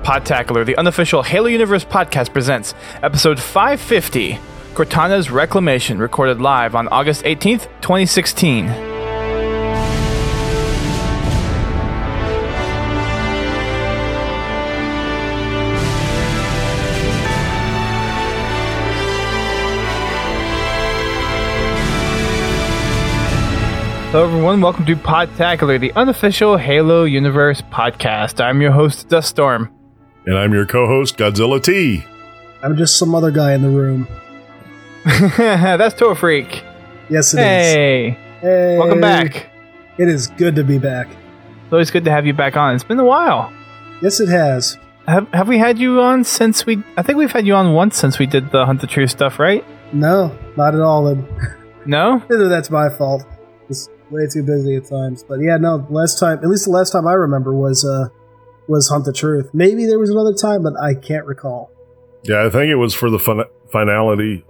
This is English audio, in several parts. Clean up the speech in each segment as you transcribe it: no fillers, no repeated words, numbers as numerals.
Podtacular, the unofficial Halo Universe podcast, presents episode 550, Cortana's Reclamation, recorded live on August 18th, 2016. Hello everyone, welcome to Podtacular, the unofficial Halo Universe podcast. I'm your host, Duststorm. And I'm your co-host, Godzilla T. I'm just some other guy in the room. That's Toe Freak. Yes, it is. Hey, welcome back. It is good to be back. It's always good to have you back on. It's been a while. Yes, it has. Have we had you on since I think we've had you on once since we did the Hunt the Truth stuff, right? No, not at all. No? Either that's my fault. Just way too busy at times. But yeah, no, at least the last time I remember was Hunt the Truth. Maybe there was another time, but I can't recall. Yeah, I think it was for the finality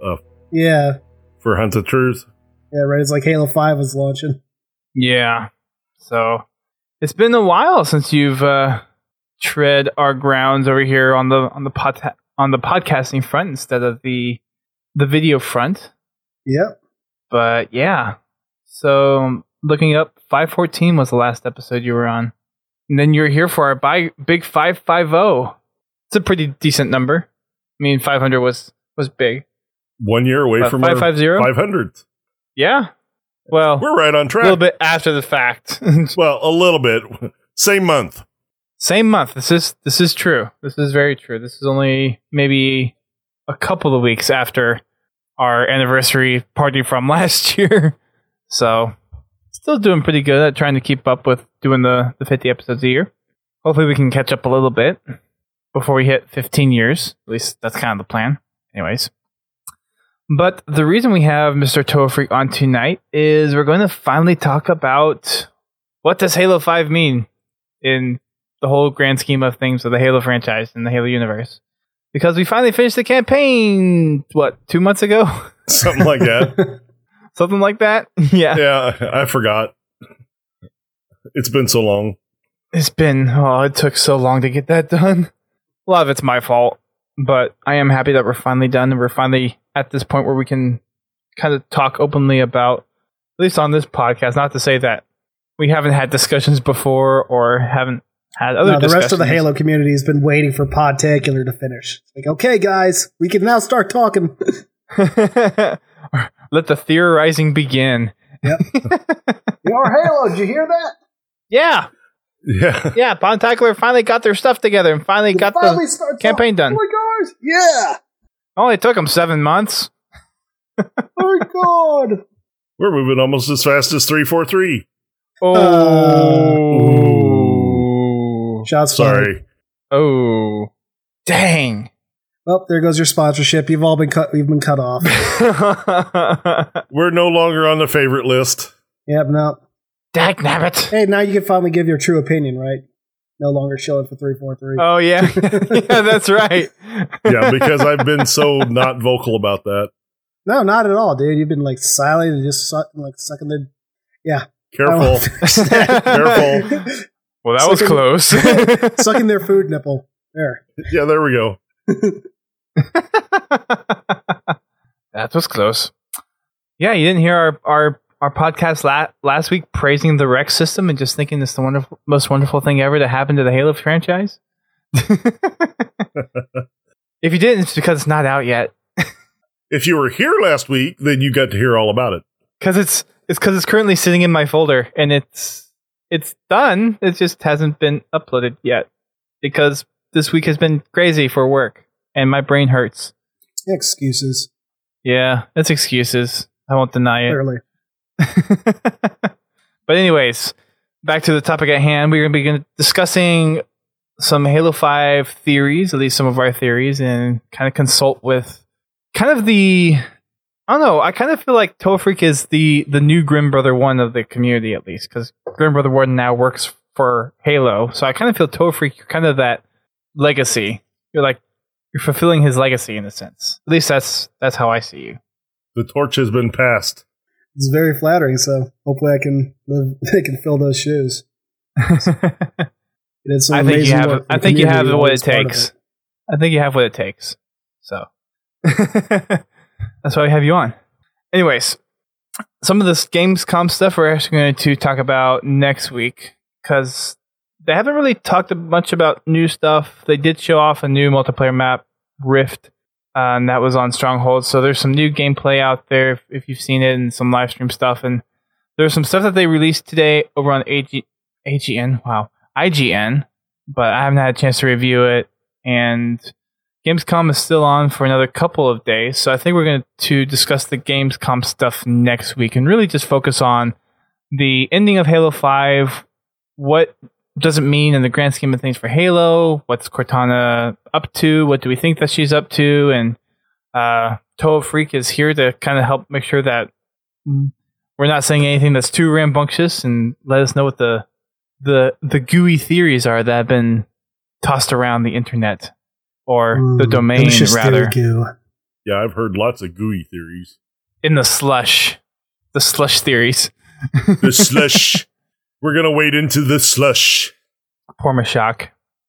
for Hunt the Truth. Yeah, right. It's like Halo 5 was launching. Yeah. So it's been a while since you've tread our grounds over here on the podcasting front instead of the video front. Yep. But yeah. So looking up, 514 was the last episode you were on. And then you're here for our big 550. It's a pretty decent number. I mean, 500 was big. 1 year away from 550? 500th. Yeah. Well, we're right on track. A little bit after the fact. Well, a little bit. Same month. Same month. This is true. This is very true. This is only maybe a couple of weeks after our anniversary party from last year. So, still doing pretty good at trying to keep up with doing the 50 episodes a year. Hopefully we can catch up a little bit before we hit 15 years. At least that's kind of the plan. Anyways. But the reason we have Mr. Toe Freak on tonight is we're going to finally talk about what does Halo 5 mean in the whole grand scheme of things of the Halo franchise and the Halo universe. Because we finally finished the campaign, 2 months ago? Something like that. Something like that? Yeah. Yeah, I forgot. It's been so long. It took so long to get that done. A lot of it's my fault, but I am happy that we're finally done and we're finally at this point where we can kind of talk openly about, at least on this podcast, not to say that we haven't had discussions before or haven't had other discussions. The rest of the Halo community has been waiting for Podtacular to finish. It's like, okay, guys, we can now start talking. Let the theorizing begin. Yep. Halo, did you hear that? Yeah. Yeah. Yeah, Podtacular finally got their stuff together and finally got the campaign done. Oh my gosh, yeah. Only took them 7 months. Oh my god. We're moving almost as fast as 343. Shots Sorry. fired. Oh. Dang. Well, there goes your sponsorship. You've all been cut. We've been cut off. We're no longer on the favorite list. Yep, no. Dagnabbit. Hey, now you can finally give your true opinion, right? No longer showing for 343. Oh, yeah. Yeah, that's right. Yeah, because I've been so not vocal about that. No, not at all, dude. You've been like silent and just sucking the... Yeah. Careful. Careful. Well, that was close. Sucking their food nipple. There. Yeah, there we go. That was close. Yeah, you didn't hear our podcast last week praising the Rex system and just thinking it's the most wonderful thing ever to happen to the Halo franchise? If you didn't, it's because it's not out yet. If you were here last week, then you got to hear all about it. Because it's currently sitting in my folder and it's done. It just hasn't been uploaded yet because this week has been crazy for work and my brain hurts. Excuses. Yeah, it's excuses. I won't deny it. Clearly. But anyways, back to the topic at hand. We're going to be discussing some Halo 5 theories, at least some of our theories, and kind of consult with kind of I don't know, I kind of feel like Toe Freak is the new Grim Brother 1 of the community, at least, because Grim Brother 1 now works for Halo. So I kind of feel Toe Freak, you're kind of that legacy. You're fulfilling his legacy in a sense. At least that's how I see you. The torch has been passed. It's very flattering, so hopefully I can fill those shoes. I think you have. I think you have what it takes. I think you have what it takes. So that's why we have you on. Anyways, some of this Gamescom stuff we're actually going to talk about next week because they haven't really talked much about new stuff. They did show off a new multiplayer map, Rift, and that was on Stronghold. So there's some new gameplay out there if you've seen it, and some live stream stuff. And there's some stuff that they released today over on IGN, but I haven't had a chance to review it. And Gamescom is still on for another couple of days, so I think we're going to discuss the Gamescom stuff next week and really just focus on the ending of Halo 5, what does it mean in the grand scheme of things for Halo, what's Cortana up to, what do we think that she's up to, and Toho Freak is here to kind of help make sure that we're not saying anything that's too rambunctious and let us know what the gooey theories are that have been tossed around the internet. Or the domain, rather. Yeah, I've heard lots of gooey theories. In the slush. The slush theories. The slush. We're going to wade into the slush. Poor Mashak.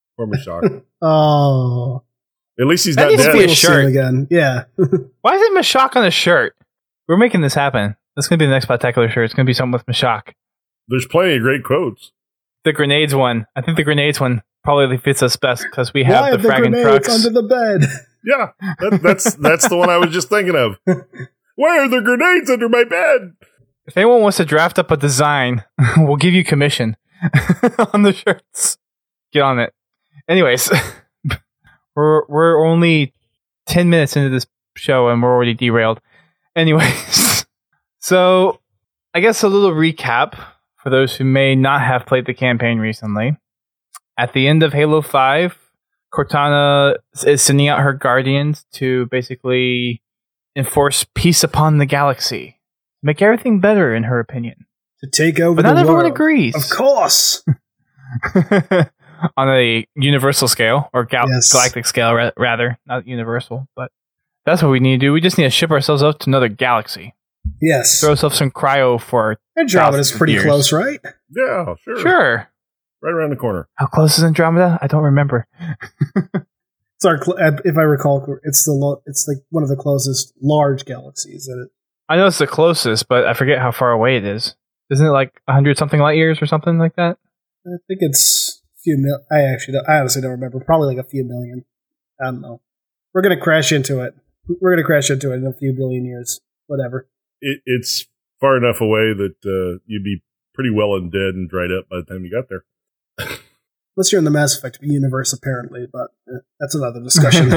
Oh. At least he's not dead. That needs to be a shirt. Again. Yeah. Why is it Mashak on a shirt? We're making this happen. This is going to be the next Spectacular shirt. It's going to be something with Mashak. There's plenty of great quotes. The grenades one. I think the grenades one probably fits us best because we have the fragging trucks under the bed. Yeah, that's the one I was just thinking of. Why are there grenades under my bed? If anyone wants to draft up a design, we'll give you commission on the shirts. Get on it. Anyways, we're only 10 minutes into this show and we're already derailed. Anyways, so I guess a little recap for those who may not have played the campaign recently. At the end of Halo 5, Cortana is sending out her Guardians to basically enforce peace upon the galaxy. Make everything better, in her opinion. To take over but the not everyone world. agrees. Of course! On a universal scale, or galactic scale, rather. Not universal, but that's what we need to do. We just need to ship ourselves up to another galaxy. Yes. Throw ourselves some cryo for Andromeda's pretty close, right? Yeah, sure. Sure. Right around the corner. How close is Andromeda? I don't remember. It's if I recall, it's like one of the closest large galaxies that it. I know it's the closest, but I forget how far away it is. Isn't it like 100-something light years or something like that? I think it's a few mil. I honestly don't remember. Probably like a few million. I don't know. We're gonna crash into it. In a few billion years. Whatever. It's far enough away that you'd be pretty well and dead and dried up by the time you got there. Unless you're in the Mass Effect universe, apparently, but that's another discussion.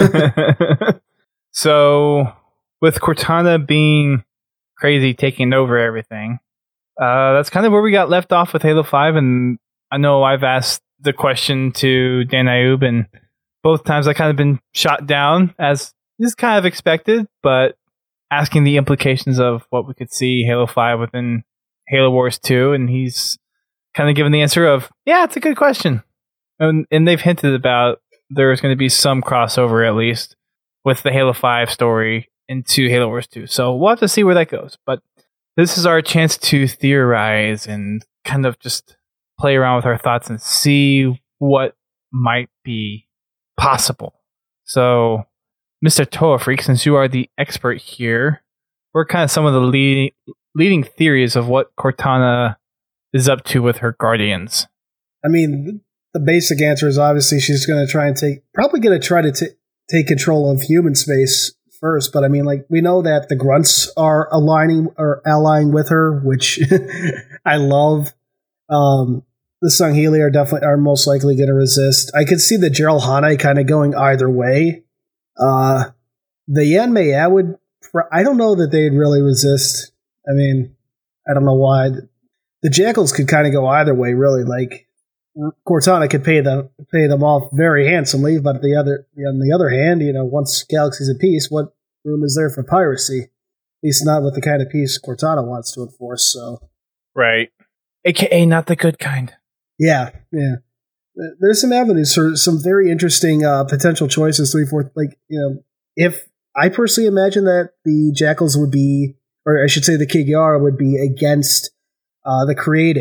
So, with Cortana being crazy, taking over everything, that's kind of where we got left off with Halo 5, and I know I've asked the question to Dan Ayub, and both times I kind of been shot down, as is kind of expected, but asking the implications of what we could see Halo 5 within Halo Wars 2, and he's kind of given the answer of, yeah, it's a good question. And they've hinted about there's going to be some crossover, at least, with the Halo 5 story into Halo Wars 2. So we'll have to see where that goes. But this is our chance to theorize and kind of just play around with our thoughts and see what might be possible. So, Mr. Toho Freak, since you are the expert here, what are kind of some of the leading theories of what Cortana is up to with her Guardians? I mean, the basic answer is obviously she's going to try and take control of human space first. But I mean, like, we know that the grunts are allying with her, which I love. The Sangheili are most likely going to resist. I could see the Gerald Hane kind of going either way. The Yanmei, I don't know that they'd really resist. I mean, I don't know why. The Jackals could kind of go either way, really. Like, Cortana could pay them off very handsomely, but on the other hand, once Galaxy's at peace, what room is there for piracy? At least not with the kind of peace Cortana wants to enforce. So, right, AKA not the good kind. Yeah. There's some avenues for some very interesting potential choices. If I personally imagine that the Jackals would be, or I should say the Kigyara would be against the Created,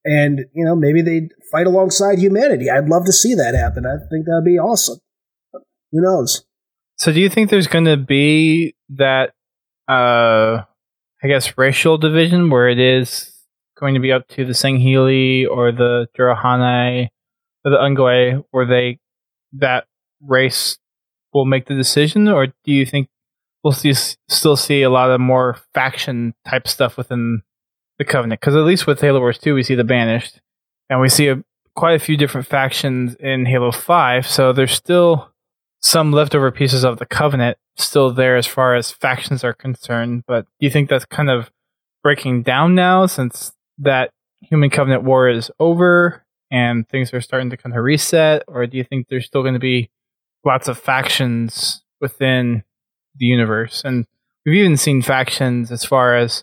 And, maybe they'd fight alongside humanity. I'd love to see that happen. I think that'd be awesome. But who knows? So do you think there's going to be that, racial division where it is going to be up to the Sangheili or the Jurahane or the Ungwe, where that race will make the decision? Or do you think we'll still see a lot of more faction type stuff within the Covenant? Because at least with Halo Wars 2, we see the Banished, and we see quite a few different factions in Halo 5, so there's still some leftover pieces of the Covenant still there as far as factions are concerned. But do you think that's kind of breaking down now, since that Human Covenant war is over and things are starting to kind of reset? Or do you think there's still going to be lots of factions within the universe? And we've even seen factions as far as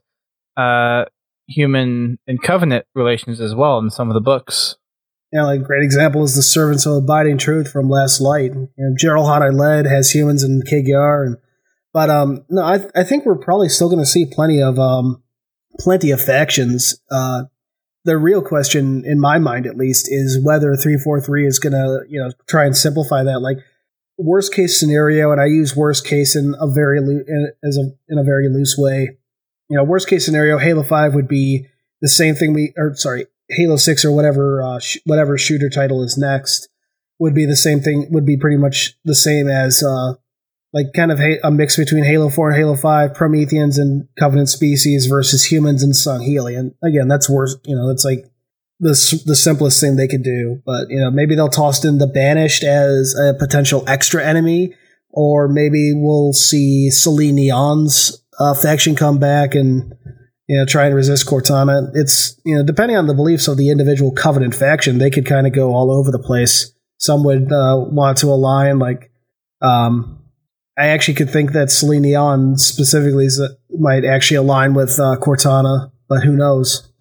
human and Covenant relations as well in some of the books. Yeah, like a great example is the Servants of Abiding Truth from Last Light. Gerald Hana led has humans and KGR, but no, I think we're probably still going to see plenty of factions. The real question, in my mind at least, is whether 343 is going to try and simplify that. Like, worst case scenario, and I use worst case in a very loose way. Worst case scenario, Halo 5 would be the same thing Halo 6 or whatever shooter title is next would be the same thing, would be pretty much the same as kind of a mix between Halo 4 and Halo 5, Prometheans and Covenant species versus humans and Sangheili. And again, that's worse, that's like the simplest thing they could do. But, maybe they'll toss in the Banished as a potential extra enemy, or maybe we'll see Celine Neon's faction come back and try and resist Cortana. It's, depending on the beliefs of the individual Covenant faction, they could kind of go all over the place. Some would want to align, I actually could think that Celine Neon specifically might actually align with Cortana, but who knows?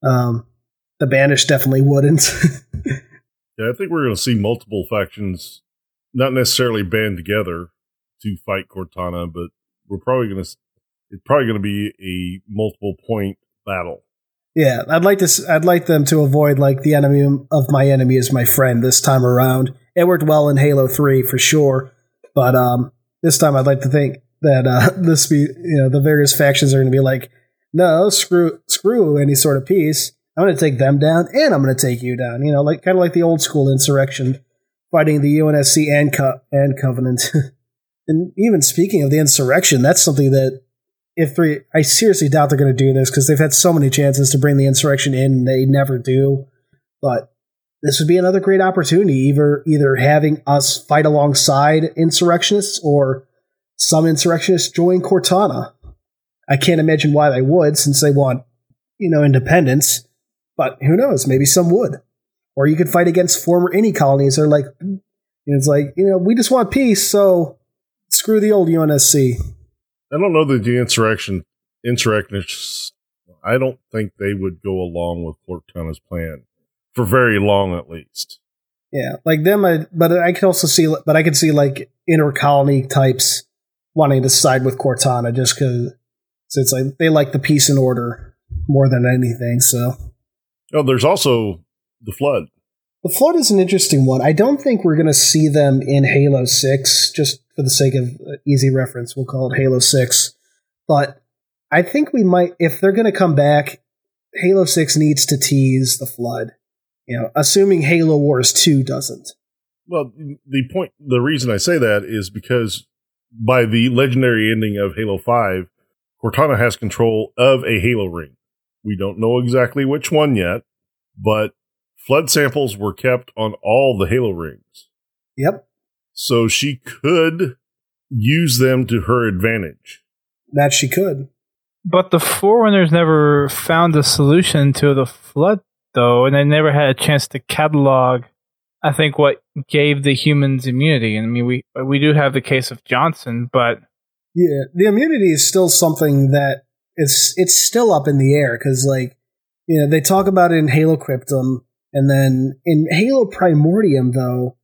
The Banished definitely wouldn't. Yeah, I think we're going to see multiple factions, not necessarily band together to fight Cortana, but it's probably going to be a multiple point battle. Yeah, I'd like them to avoid the enemy of my enemy is my friend this time around. It worked well in Halo 3 for sure, but this time I'd like to think that the various factions are going to be like, no, screw any sort of peace. I'm going to take them down, and I'm going to take you down. Kind of like the old school insurrection, fighting the UNSC and Covenant. And even speaking of the insurrection, that's something that I seriously doubt they're going to do this, because they've had so many chances to bring the insurrection in and they never do. But this would be another great opportunity, either having us fight alongside insurrectionists or some insurrectionists join Cortana. I can't imagine why they would, since they want, independence. But who knows? Maybe some would. Or you could fight against former any colonies. They're like, it's like, we just want peace, so screw the old UNSC. I don't know that the insurrectionists, I don't think they would go along with Cortana's plan for very long, at least. Yeah, like them, but I could see inner colony types wanting to side with Cortana just because it's like they like the peace and order more than anything. So, there's also the Flood. The Flood is an interesting one. I don't think we're going to see them in Halo 6, just for the sake of easy reference. We'll call it Halo 6. But I think we might, if they're going to come back, Halo 6 needs to tease the Flood. Assuming Halo Wars 2 doesn't. Well, the reason I say that is because by the legendary ending of Halo 5, Cortana has control of a Halo ring. We don't know exactly which one yet, but Flood samples were kept on all the Halo rings. Yep. So she could use them to her advantage. That she could. But the Forerunners never found a solution to the Flood, though, and they never had a chance to catalog, I think, what gave the humans immunity. And I mean, we do have the case of Johnson, but yeah, the immunity is still something that it's still up in the air, because they talk about it in Halo Cryptum, and then in Halo Primordium, though,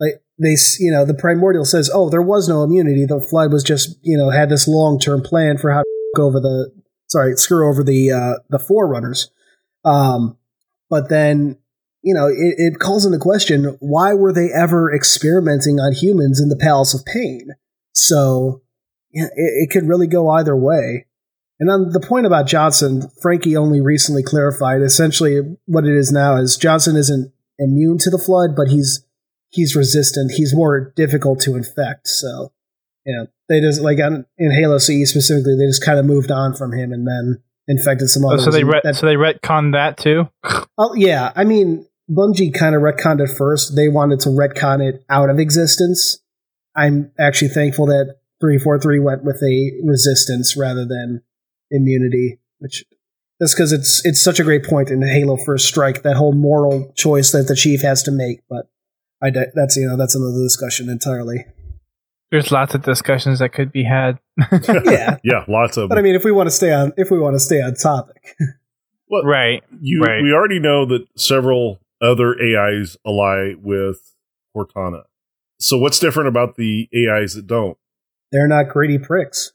the Primordial says, oh, there was no immunity. The Flood was just had this long-term plan for how to screw over the Forerunners. But then, it calls into question, why were they ever experimenting on humans in the Palace of Pain? So it could really go either way. And on the point about Johnson, Frankie only recently clarified essentially what it is now is Johnson isn't immune to the flood, but he's resistant. He's more difficult to infect. So, they just, like in Halo CE specifically, they just kind of moved on from him and then infected some others. So they retconned that too? Oh, yeah. I mean, Bungie kind of retconned it first. They wanted to retcon it out of existence. I'm actually thankful that 343 went with a resistance rather than immunity, which that's because it's such a great point in Halo First Strike, that whole moral choice that the chief has to make. But that's another discussion entirely. There's lots of discussions that could be had. Yeah, lots of. But I mean, if we want to stay on topic, well, right. We already know that several other AIs ally with Cortana. So what's different about the AIs that don't? They're not greedy pricks.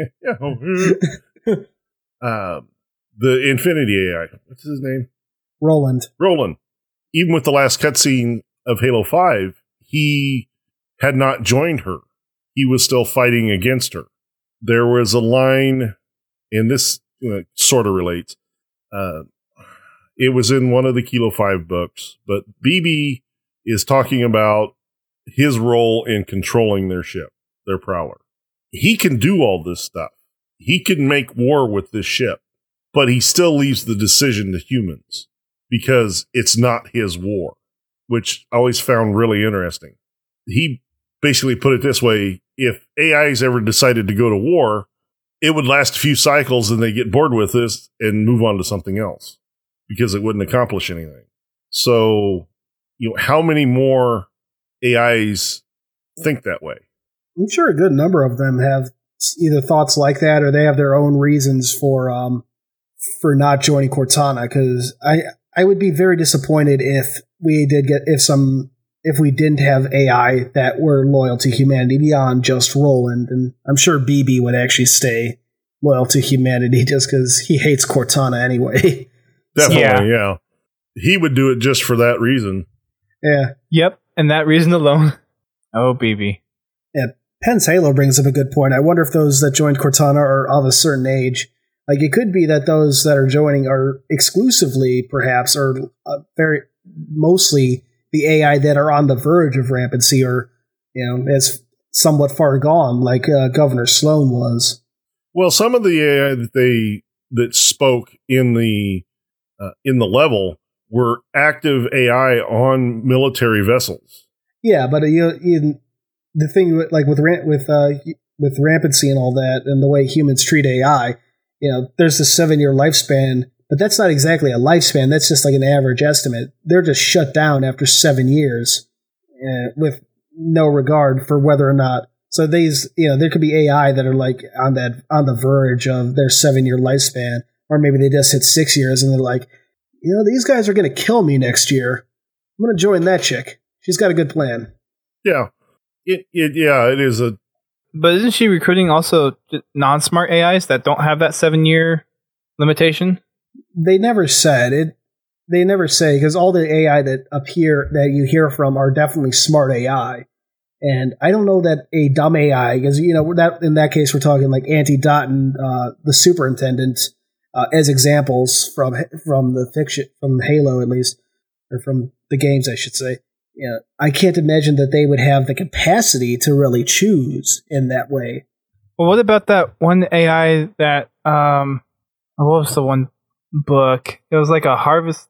The Infinity AI. What's his name? Roland. Even with the last cutscene of Halo 5, he had not joined her. He was still fighting against her. There was a line, and this sort of relates. It was in one of the Kilo 5 books, but BB is talking about his role in controlling their ship, their prowler. He can do all this stuff. He can make war with this ship, but he still leaves the decision to humans because it's not his war, which I always found really interesting. He basically put it this way: if AIs ever decided to go to war, it would last a few cycles and they get bored with this and move on to something else because it wouldn't accomplish anything. So, how many more AIs think that way? I'm sure a good number of them have either thoughts like that or they have their own reasons for not joining Cortana, because I would be very disappointed if we didn't have AI that were loyal to humanity beyond just Roland, and I'm sure BB would actually stay loyal to humanity just because he hates Cortana anyway. Definitely, yeah. He would do it just for that reason. Yeah. Yep, and that reason alone. Oh, BB. Yeah, Penn's Halo brings up a good point. I wonder if those that joined Cortana are of a certain age. Like, it could be that those that are joining are exclusively, perhaps, or very mostly the AI that are on the verge of rampancy, or as somewhat far gone, like Governor Sloan was. Well, some of the AI that spoke in the level were active AI on military vessels. Yeah, but the thing like with rampancy and all that, and the way humans treat AI, there's the 7-year lifespan, but that's not exactly a lifespan. That's just like an average estimate. They're just shut down after 7 years, with no regard for whether or not. So there could be AI that are like on the verge of their 7-year lifespan, or maybe they just hit 6 years and they're like, these guys are going to kill me next year. I'm going to join that chick. She's got a good plan. Yeah, it is a. But isn't she recruiting also non-smart AIs that don't have that 7-year limitation? They never said it. They never say, because all the AI that you hear from are definitely smart AI. And I don't know that a dumb AI, because that in that case we're talking like Auntie Dot and the superintendent as examples from the fiction, from Halo at least, or from the games I should say. I can't imagine that they would have the capacity to really choose in that way. Well, what about that one AI that what was the one book? It was like a harvester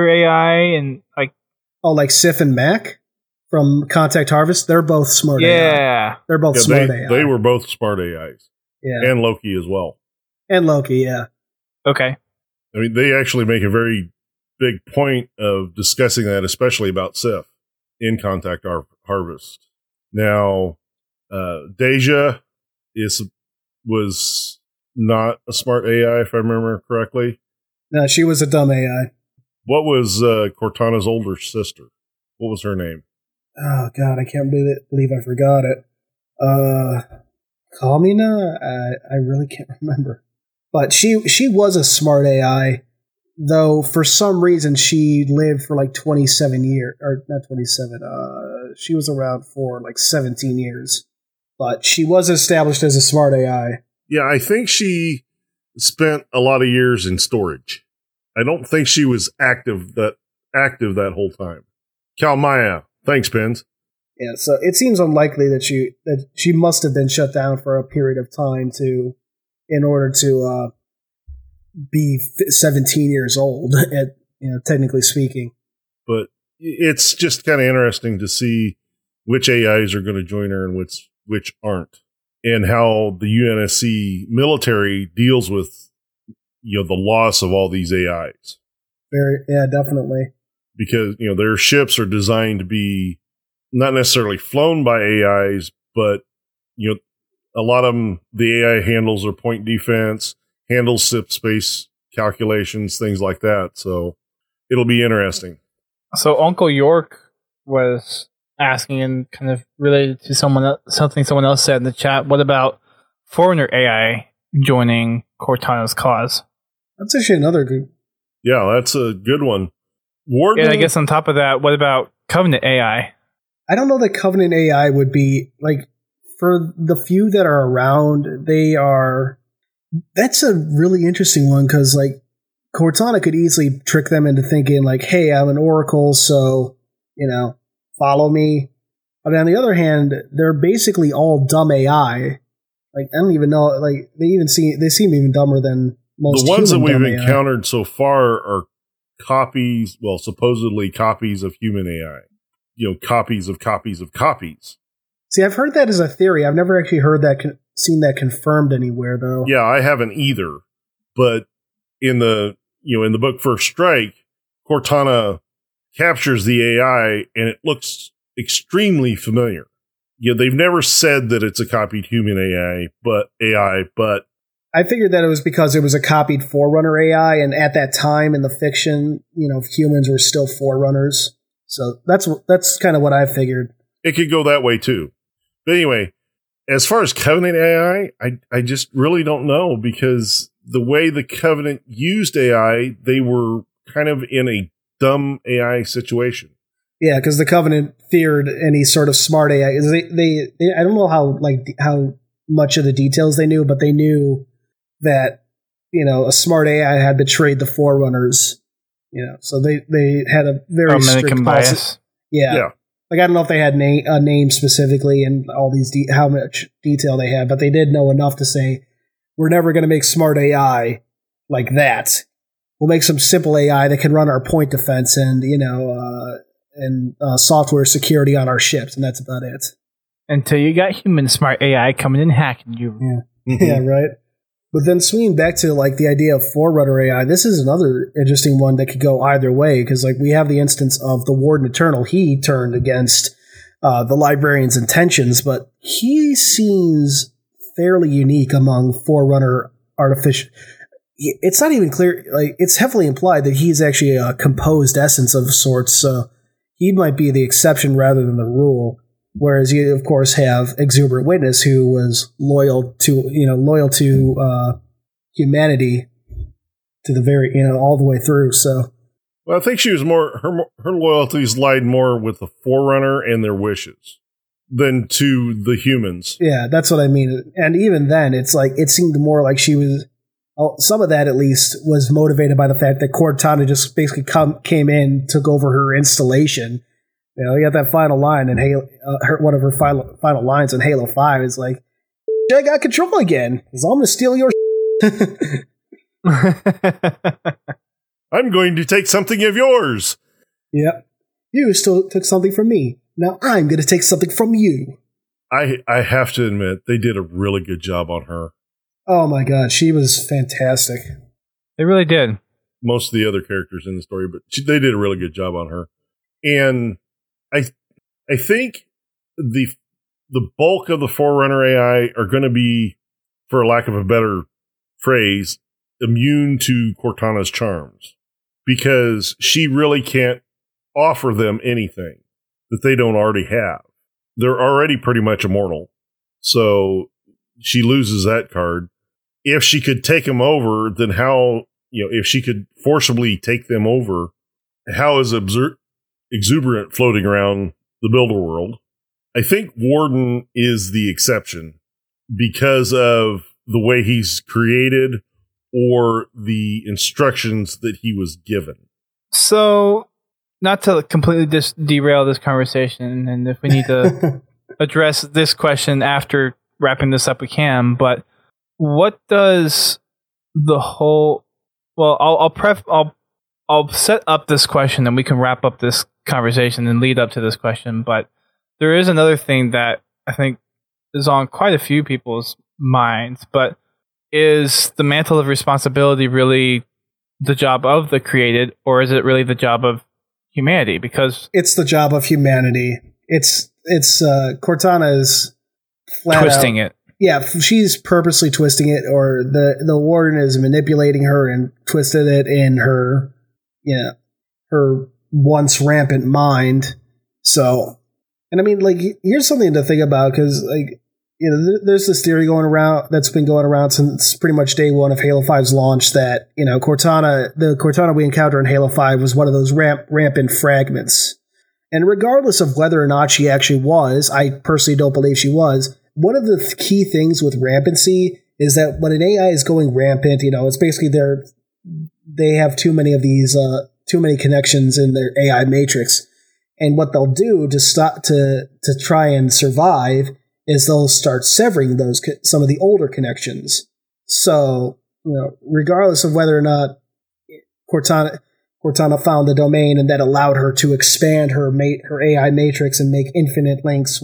AI and like Sif and Mac from Contact Harvest. They're both smart AI. They're both smart AI. They were both smart AIs. Yeah. And Loki as well. And Loki, yeah. Okay. I mean, they actually make a very big point of discussing that, especially about Sif in Contact Harvest. Now, Deja was not a smart AI, if I remember correctly. No, she was a dumb AI. What was Cortana's older sister? What was her name? Oh, God, I can't believe I forgot it. Kamina? I really can't remember. But she was a smart AI. though for some reason she lived for like 27 years, or not 27, she was around for like 17 years. But she was established as a smart AI. Yeah, I think she spent a lot of years in storage. I don't think she was active that whole time. Kalmaya. Thanks, Pins. Yeah, so it seems unlikely that she must have been shut down for a period of time in order to be 17 years old, technically speaking. But it's just kind of interesting to see which AIs are going to join her and which aren't, and how the UNSC military deals with the loss of all these AIs. Yeah, definitely. Because their ships are designed to be not necessarily flown by AIs, but a lot of them, the AI handles their point defense, handles ship space calculations, things like that. So it'll be interesting. So Uncle York was asking, and kind of related to something someone else said in the chat, what about Forerunner AI joining Cortana's cause? That's actually another good. Yeah, that's a good one. Warden, and I guess on top of that, what about Covenant AI? I don't know that Covenant AI would be, like, for the few that are around, that's a really interesting one, because, like, Cortana could easily trick them into thinking, like, hey, I'm an oracle, so, follow me. But on the other hand, they're basically all dumb AI. Like, I don't even know, like, they seem even dumber than most the ones that we've AI. encountered so far are copies, well, supposedly copies of human AI. Copies of copies of copies. See, I've heard that as a theory. I've never actually seen that confirmed anywhere, though. Yeah, I haven't either. But in the book First Strike, Cortana captures the AI, and it looks extremely familiar. They've never said that it's a copied human AI, but I figured that it was because it was a copied Forerunner AI, and at that time in the fiction, humans were still Forerunners. So that's kind of what I figured. It could go that way too. But anyway, as far as Covenant AI, I just really don't know, because the way the Covenant used AI, they were kind of in a dumb AI situation. Yeah, because the Covenant feared any sort of smart AI. They I don't know how much of the details they knew, but they knew that a smart AI had betrayed the Forerunners. So they had a very strict bias. Yeah. Like, I don't know if they had a name specifically and all these how much detail they had, but they did know enough to say, we're never going to make smart AI like that. We'll make some simple AI that can run our point defense and software security on our ships, and that's about it. Until you got human smart AI coming in hacking you. Yeah, yeah, right. But then swinging back to, like, the idea of Forerunner AI, this is another interesting one that could go either way, because, like, we have the instance of the Warden Eternal. He turned against the Librarian's intentions, but he seems fairly unique among Forerunner artificial. It's not even clear, like, it's heavily implied that he's actually a composed essence of sorts, so he might be the exception rather than the rule. Whereas you, of course, have Exuberant Witness, who was loyal to humanity to the very, all the way through. So, well, I think she was her loyalties lied more with the Forerunner and their wishes than to the humans. Yeah, that's what I mean. And even then, it's like it seemed more like she was. Some of that, at least, was motivated by the fact that Cortana just basically came in, took over her installation. You got that final line in Halo, one of her final lines in Halo 5 is like, I got control again, because I'm going to steal your I'm going to take something of yours. Yep. You still took something from me. Now I'm going to take something from you. I have to admit, they did a really good job on her. Oh my god, she was fantastic. They really did. Most of the other characters in the story, but they did a really good job on her. And I think the bulk of the Forerunner AI are going to be, for lack of a better phrase, immune to Cortana's charms, because she really can't offer them anything that they don't already have. They're already pretty much immortal, so she loses that card. If she could take them over, then how if she could forcibly take them over, how is exuberant floating around the builder world? I think Warden is the exception because of the way he's created or the instructions that he was given. So, not to completely derail this conversation, and if we need to address this question after wrapping this up, we can, but what does the whole... Well, I'll set up this question and we can wrap up this conversation and lead up to this question, but there is another thing that I think is on quite a few people's minds, but is the mantle of responsibility really the job of the created, or is it really the job of humanity? Because it's the job of humanity. It's Cortana is flat twisting it. Yeah, she's purposely twisting it, or the Warden is manipulating her and twisted it in her, her once rampant mind. So, and I mean, like, here's something to think about, because, like, there's this theory going around that's been going around since pretty much day one of Halo 5's launch that, the Cortana we encounter in Halo 5 was one of those rampant fragments. And regardless of whether or not she actually was, I personally don't believe she was. One of the key things with rampancy is that when an AI is going rampant, it's basically they have too many of these, too many connections in their AI matrix. And what they'll do to try and survive is they'll start severing some of the older connections. So, regardless of whether or not Cortana found the domain and that allowed her to expand her AI matrix and make infinite links,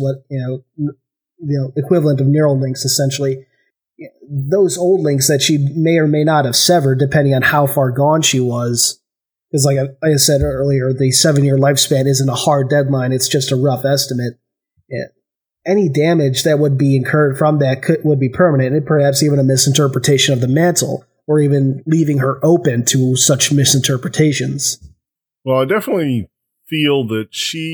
equivalent of neural links, essentially. Those old links that she may or may not have severed, depending on how far gone she was, because like I said earlier, the 7-year lifespan isn't a hard deadline; it's just a rough estimate. Yeah. Any damage that would be incurred from that would be permanent, and perhaps even a misinterpretation of the mantle, or even leaving her open to such misinterpretations. Well, I definitely feel that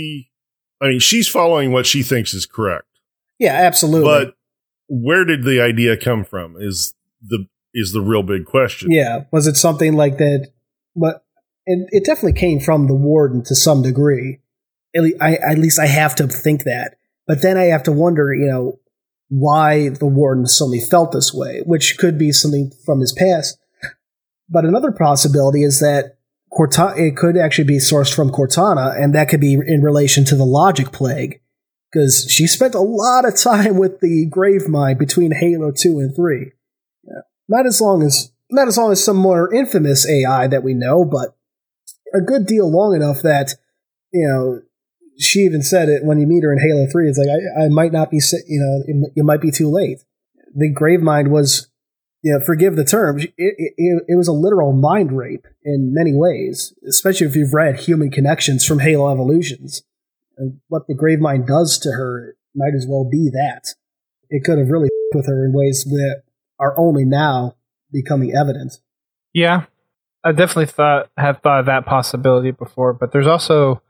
she's following what she thinks is correct. Yeah, absolutely. But where did the idea come from is the real big question. Yeah. Was it something like that? But it definitely came from the Warden to some degree. At least I have to think that. But then I have to wonder, why the Warden suddenly felt this way, which could be something from his past. But another possibility is that it could actually be sourced from Cortana, and that could be in relation to the Logic Plague. Because she spent a lot of time with the Gravemind between Halo 2 and 3. Yeah. Not as long as some more infamous AI that we know, but a good deal long enough that, she even said it when you meet her in Halo 3. It's like, I might not be, it might be too late. The Gravemind was, forgive the term, it was a literal mind rape in many ways, especially if you've read Human Connections from Halo Evolutions. And what the Gravemind does to her might as well be that. It could have really with her in ways that are only now becoming evident. Yeah, I definitely have thought of that possibility before, but there's also,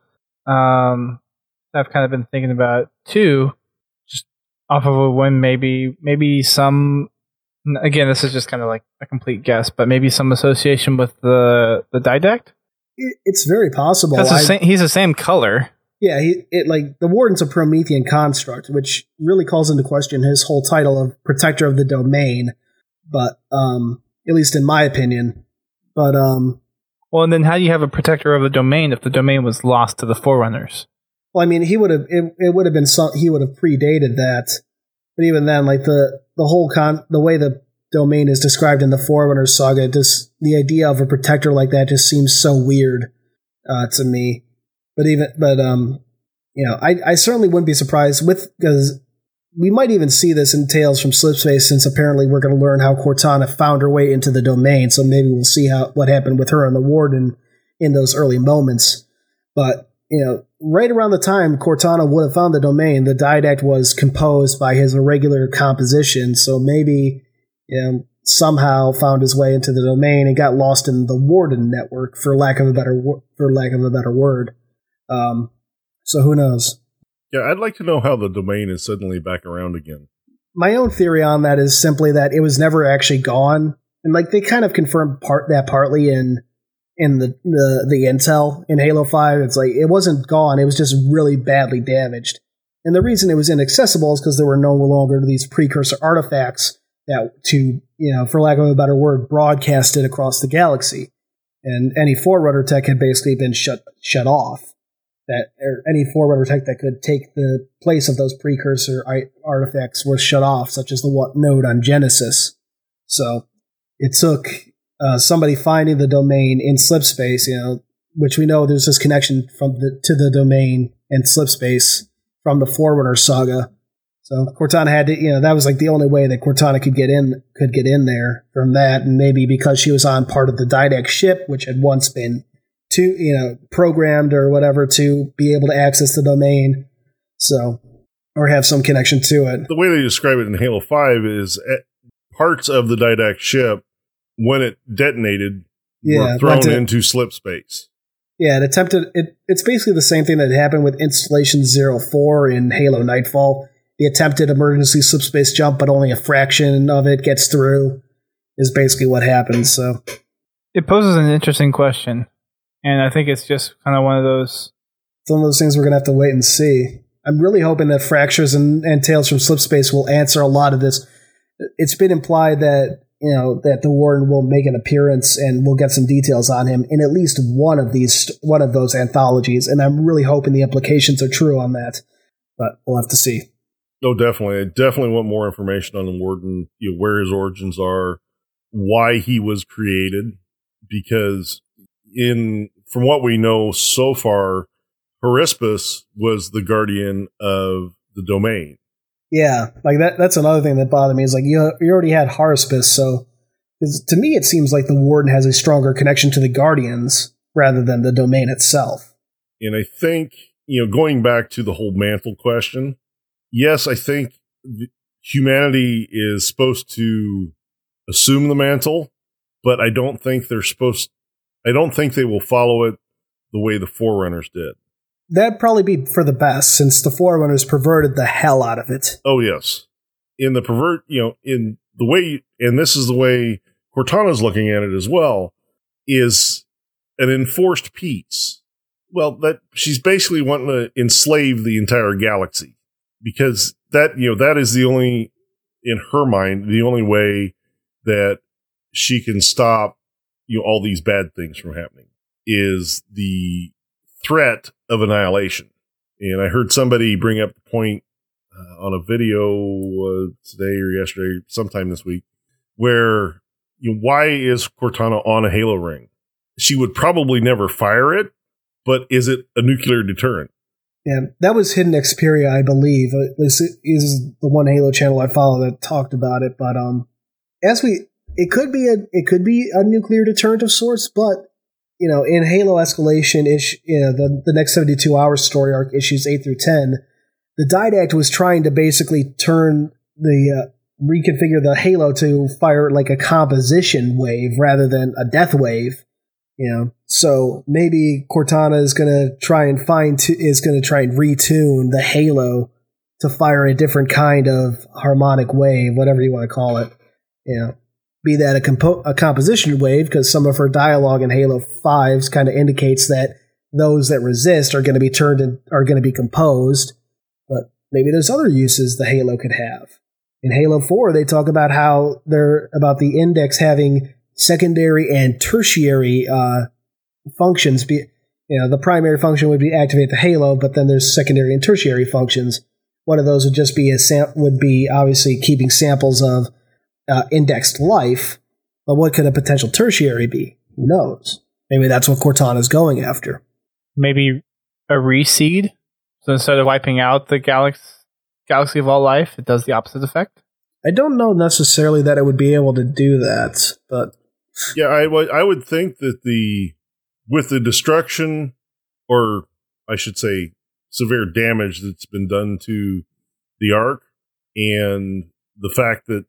I've kind of been thinking about it too, just off of a whim, maybe some, again, this is just kind of like a complete guess, but maybe some association with the Didact? It's very possible. He's the same color. Yeah, the Warden's a Promethean construct, which really calls into question his whole title of Protector of the Domain. But at least in my opinion. But well, and then how do you have a Protector of the Domain if the domain was lost to the Forerunners? Well, I mean, he would have predated that. But even then, like the way the domain is described in the Forerunners saga, the idea of a protector like that just seems so weird to me. I certainly wouldn't be surprised because we might even see this in Tales from Slipspace, since apparently we're going to learn how Cortana found her way into the domain. So maybe we'll see what happened with her and the Warden in those early moments. But right around the time Cortana would have found the domain, the Didact was composed by his irregular composition. So maybe somehow found his way into the domain and got lost in the Warden network, for lack of a better word. So who knows? Yeah, I'd like to know how the domain is suddenly back around again. My own theory on that is simply that it was never actually gone. And like they kind of confirmed partly in the intel in Halo 5. It's like it wasn't gone, it was just really badly damaged. And the reason it was inaccessible is because there were no longer these precursor artifacts that to, for lack of a better word, broadcast it across the galaxy. And any Forerunner tech had basically been shut off. Or any Forerunner tech that could take the place of those precursor artifacts was shut off, such as the node on Genesis. So it took somebody finding the domain in slipspace, which we know there's this connection to the domain and slipspace from the Forerunner saga. So Cortana had to, that was like the only way that Cortana could get in there from that, and maybe because she was on part of the Didact ship, which had once been programmed or whatever to be able to access the domain, or have some connection to it. The way they describe it in Halo 5 is parts of the Didact ship, when it detonated, were thrown into slipspace. Yeah, it attempted. It's basically the same thing that happened with Installation 04 in Halo Nightfall. The attempted emergency slipspace jump, but only a fraction of it gets through, is basically what happens. So it poses an interesting question, and I think it's just kind of one of those things we're going to have to wait and see. I'm really hoping that Fractures and Tales from Slipspace will answer a lot of this. It's been implied that that the Warden will make an appearance and we'll get some details on him in at least one of those anthologies, and I'm really hoping the implications are true on that. But we'll have to see. No, definitely. I definitely want more information on the Warden, where his origins are, why he was created, because from what we know so far, Harispus was the guardian of the domain. Yeah, like that's another thing that bothered me, is like you already had Harispus, so to me it seems like the Warden has a stronger connection to the Guardians rather than the domain itself. And I think, going back to the whole mantle question, yes, I think humanity is supposed to assume the mantle, but I don't think they will follow it the way the Forerunners did. That'd probably be for the best, since the Forerunners perverted the hell out of it. Oh, yes. In the in the way, and this is the way Cortana's looking at it as well, is an enforced peace. Well, that she's basically wanting to enslave the entire galaxy, because that is the only, in her mind, the only way that she can stop, all these bad things from happening, is the threat of annihilation. And I heard somebody bring up the point on a video today or yesterday, sometime this week, where why is Cortana on a Halo ring? She would probably never fire it, but is it a nuclear deterrent? Yeah, that was Hidden Xperia, I believe. This is the one Halo channel I follow that talked about it. But it could be a nuclear deterrent of sorts, but in Halo Escalation, the next 72 hours story arc, issues 8 through 10, the Didact was trying to basically reconfigure the Halo to fire like a composition wave rather than a death wave. So maybe Cortana is going to try and retune the Halo to fire a different kind of harmonic wave, whatever you want to call it. Be that a composition wave, because some of her dialogue in Halo 5 kind of indicates that those that resist are going to be composed. But maybe there's other uses the Halo could have. In Halo 4, they talk about about the Index having secondary and tertiary functions. The primary function would be activate the Halo, but then there's secondary and tertiary functions. One of those would just be obviously keeping samples of indexed life, but what could a potential tertiary be? Who knows? Maybe that's what Cortana's going after. Maybe a reseed. So instead of wiping out the galaxy of all life, it does the opposite effect? I don't know necessarily that it would be able to do that, but yeah, I would think that with the destruction, or I should say severe damage that's been done to the Ark, and the fact that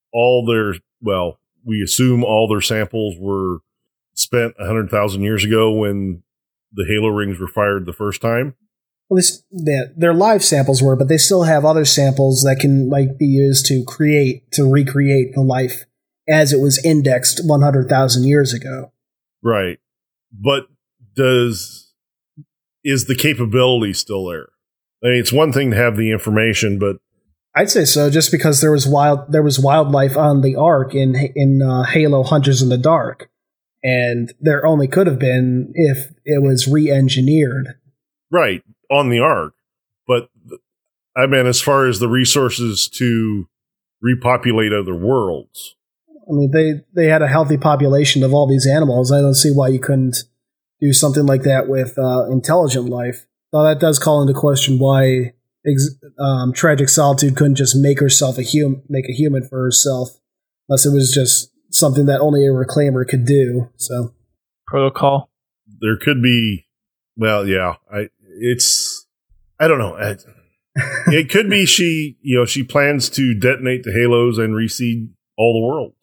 we assume all their samples were spent 100,000 years ago when the Halo rings were fired the first time. At least their live samples were, but they still have other samples that can be used to recreate the life as it was indexed 100,000 years ago. Right. But is the capability still there? I mean, it's one thing to have the information, but I'd say so, just because there was wildlife on the Ark in Halo Hunters in the Dark, and there only could have been if it was re-engineered. Right, on the Ark. But I mean, as far as the resources to repopulate other worlds. I mean, they had a healthy population of all these animals. I don't see why you couldn't do something like that with intelligent life. Though that does call into question why Tragic Solitude couldn't just make a human for herself, unless it was just something that only a reclaimer could do. So protocol. There could be. Well, yeah. I don't know. It could be she plans to detonate the halos and reseed all the worlds.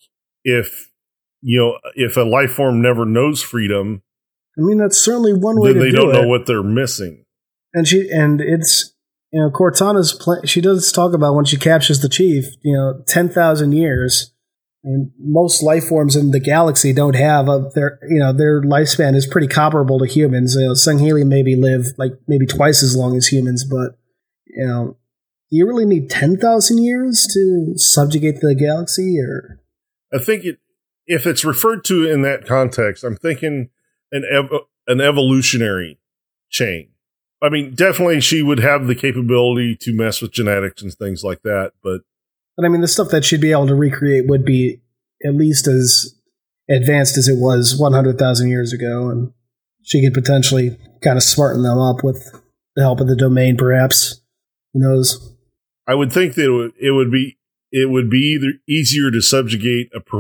If a life form never knows freedom, I mean, that's certainly one way to do it. Then they don't know what they're missing. And it's Cortana's plan. She does talk about when she captures the chief, 10,000 years. And most life forms in the galaxy don't have their lifespan is pretty comparable to humans. Sangheili maybe live maybe twice as long as humans, but do you really need 10,000 years to subjugate the galaxy? Or I think if it's referred to in that context, I'm thinking an evolutionary chain. I mean, definitely she would have the capability to mess with genetics and things like that, but I mean, the stuff that she'd be able to recreate would be at least as advanced as it was 100,000 years ago, and she could potentially kind of smarten them up with the help of the domain, perhaps. Who knows? I would think that it would be either easier to subjugate a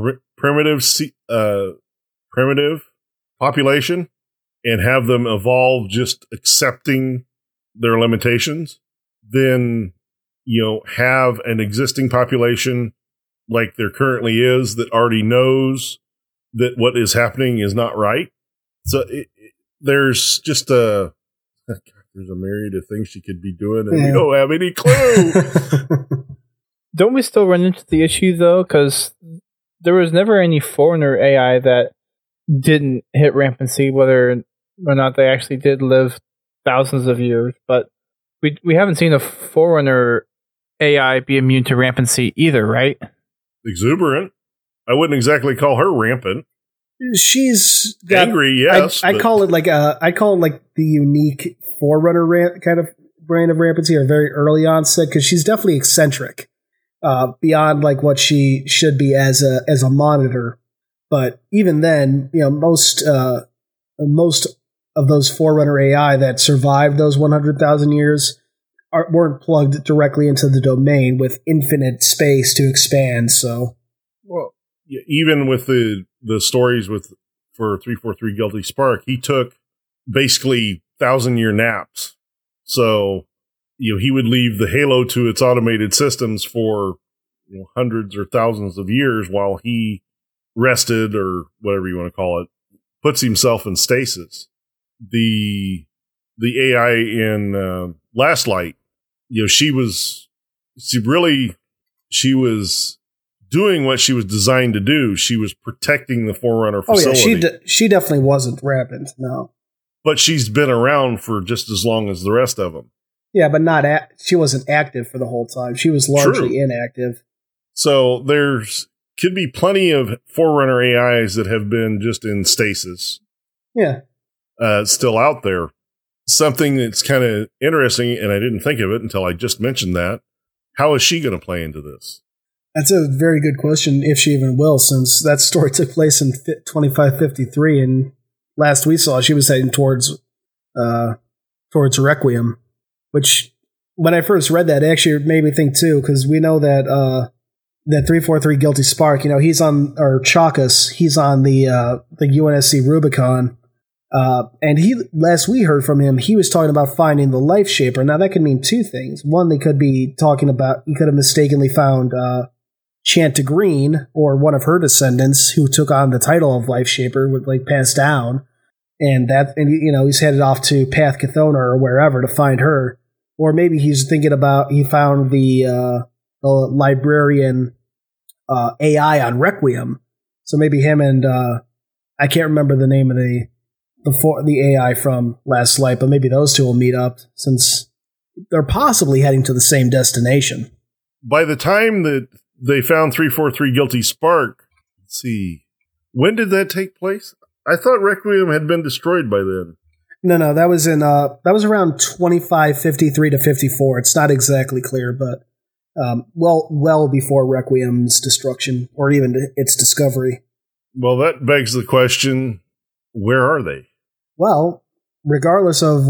primitive population and have them evolve just accepting their limitations than have an existing population like there currently is that already knows that what is happening is not right. So there's just there's a myriad of things she could be doing, and we don't have any clue. Don't we still run into the issue, though? Because there was never any Forerunner AI that didn't hit rampancy, whether or not they actually did live thousands of years. But we haven't seen a Forerunner AI be immune to rampancy either, right? Exuberant. I wouldn't exactly call her rampant. She's angry, yes. I call it like the unique Forerunner kind of brand of rampancy, or very early onset, because she's definitely eccentric beyond like what she should be as a monitor. But even then, most of those Forerunner AI that survived those 100,000 years weren't plugged directly into the domain with infinite space to expand. So, well, even with the stories for 343 Guilty Spark, he took basically 1,000-year naps. So, he would leave the Halo to its automated systems for hundreds or thousands of years while he rested, or whatever you want to call it, puts himself in stasis. The AI in Last Light, she was doing what she was designed to do. She was protecting the Forerunner facility. Oh yeah, she definitely wasn't rampant, no. But she's been around for just as long as the rest of them. Yeah, but she wasn't active for the whole time. She was largely inactive. So could be plenty of Forerunner AIs that have been just in stasis. Yeah. Still out there. Something that's kind of interesting, and I didn't think of it until I just mentioned that. How is she going to play into this? That's a very good question, if she even will, since that story took place in 2553, and last we saw, she was heading towards Requiem, which, when I first read that, actually made me think too, because we know that that 343 Guilty Spark, he's on, or Chakas, he's on the UNSC Rubicon. And last we heard from him, he was talking about finding the Life Shaper. Now that could mean two things. One, they could be talking about, he could have mistakenly found Chantagreen, or one of her descendants who took on the title of Life Shaper, passed down. And he's headed off to Path Chthona or wherever to find her. Or maybe he's thinking about, he found the librarian AI on Requiem. So maybe him and I can't remember the name of the AI from Last Light, but maybe those two will meet up since they're possibly heading to the same destination. By the time that they found 343 Guilty Spark, let's see, when did that take place? I thought Requiem had been destroyed by then. No, that was around 2553 to 54. It's not exactly clear, but well before Requiem's destruction or even its discovery. Well, that begs the question: where are they? Well, regardless of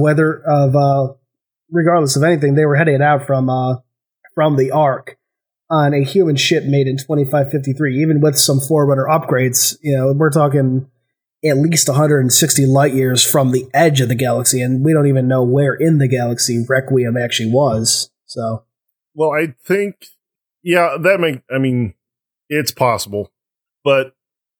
anything, they were headed out from the Ark on a human ship made in 2553. Even with some Forerunner upgrades, we're talking at least 160 light years from the edge of the galaxy, and we don't even know where in the galaxy Requiem actually was. So, well, I think, it's possible, but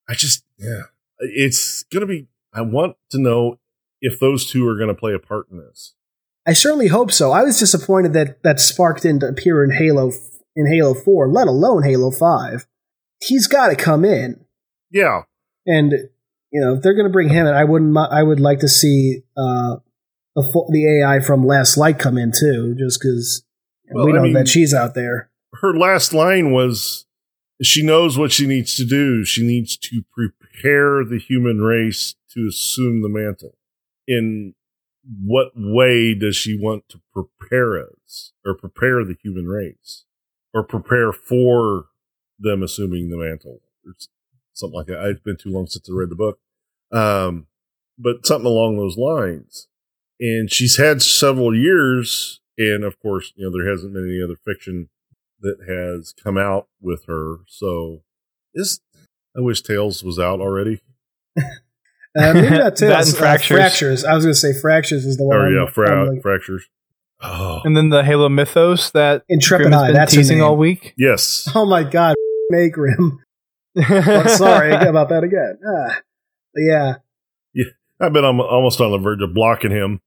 it's going to be. I want to know if those two are going to play a part in this. I certainly hope so. I was disappointed that Spark didn't appear in Halo 4, let alone Halo 5. He's got to come in. Yeah, and if they're going to bring him in, I would like to see the AI from Last Light come in too, just because we know that she's out there. Her last line was, she knows what she needs to do. She needs to prepare the human race to assume the mantle. In what way does she want to prepare us, or prepare the human race, or prepare for them assuming the mantle, or something like that? It's been too long since I read the book, but something along those lines. And she's had several years, and of course, there hasn't been any other fiction that has come out with her. So, I wish Tales was out already. Maybe not Tales. That and Fractures. I was going to say Fractures is the one. Oh yeah, Fractures. Oh. And then the Halo Mythos that Intrepid Eye. That's teasing all week. Yes. Oh my God, Grim. Sorry about that again. Yeah. I've been almost on the verge of blocking him.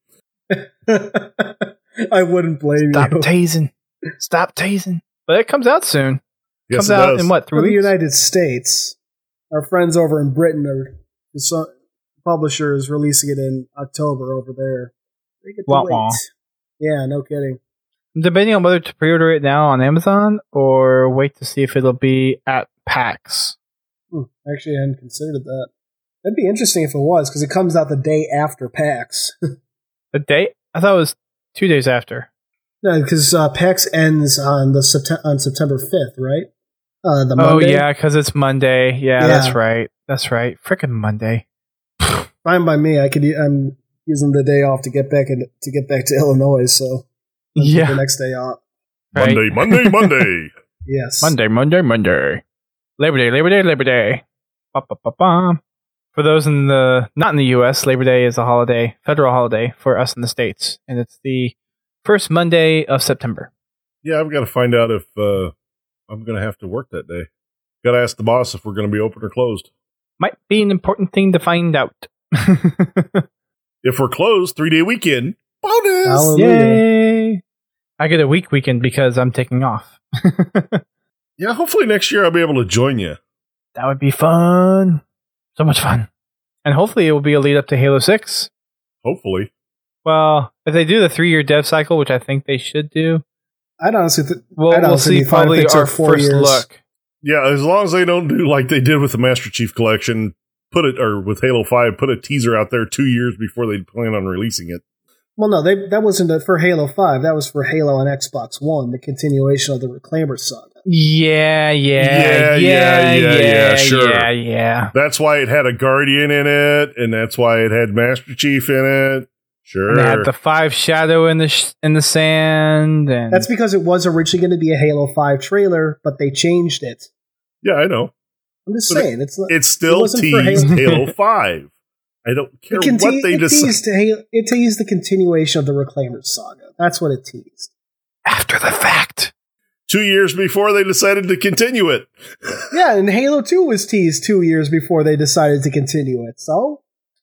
I wouldn't blame you. Stop tasing. But it comes out soon. Yes, comes out in what, 3 weeks? The United States. Our friends over in Britain the publisher is releasing it in October over there. They get to wait. Yeah, no kidding. I'm debating on whether to pre-order it now on Amazon or wait to see if it'll be at PAX. Actually, I hadn't considered that. That'd be interesting if it was, because it comes out the day after PAX. The date? I thought it was 2 days after. No, because PAX ends on September 5th, right? The Monday. Oh, yeah, because it's Monday. Yeah, that's right. Frickin' Monday. Fine by me. I'm using the day off to get back to Illinois, so yeah, the next day off. Right. Monday. Yes. Monday. Labor Day. Ba-ba-ba-bum. For those not in the U.S., Labor Day is a holiday, federal holiday for us in the States, and it's the first Monday of September. Yeah, I've got to find out if I'm going to have to work that day. Got to ask the boss if we're going to be open or closed. Might be an important thing to find out. If we're closed, 3-day weekend. Bonus! Hallelujah. Yay! I get a weekend because I'm taking off. Yeah, hopefully next year I'll be able to join you. That would be fun. So much fun. And hopefully it will be a lead up to Halo 6. Hopefully. Well, if they do the 3-year dev cycle, which I think they should do, we'll see probably our first look. Yeah, as long as they don't do like they did with the Master Chief Collection, or with Halo 5, put a teaser out there 2 years before they plan on releasing it. Well, no, that wasn't for Halo 5. That was for Halo on Xbox One, the continuation of the Reclaimer saga. Yeah, sure. Yeah. That's why it had a Guardian in it, and that's why it had Master Chief in it. Sure. And it had the 5 shadow in the sand. And that's because it was originally going to be a Halo 5 trailer, but they changed it. Yeah, I know. I'm just saying. It still teased Halo 5. I don't care what they decide. It teased the continuation of the Reclaimer saga. That's what it teased. After the fact. 2 years before they decided to continue it. Yeah, and Halo 2 was teased 2 years before they decided to continue it. So?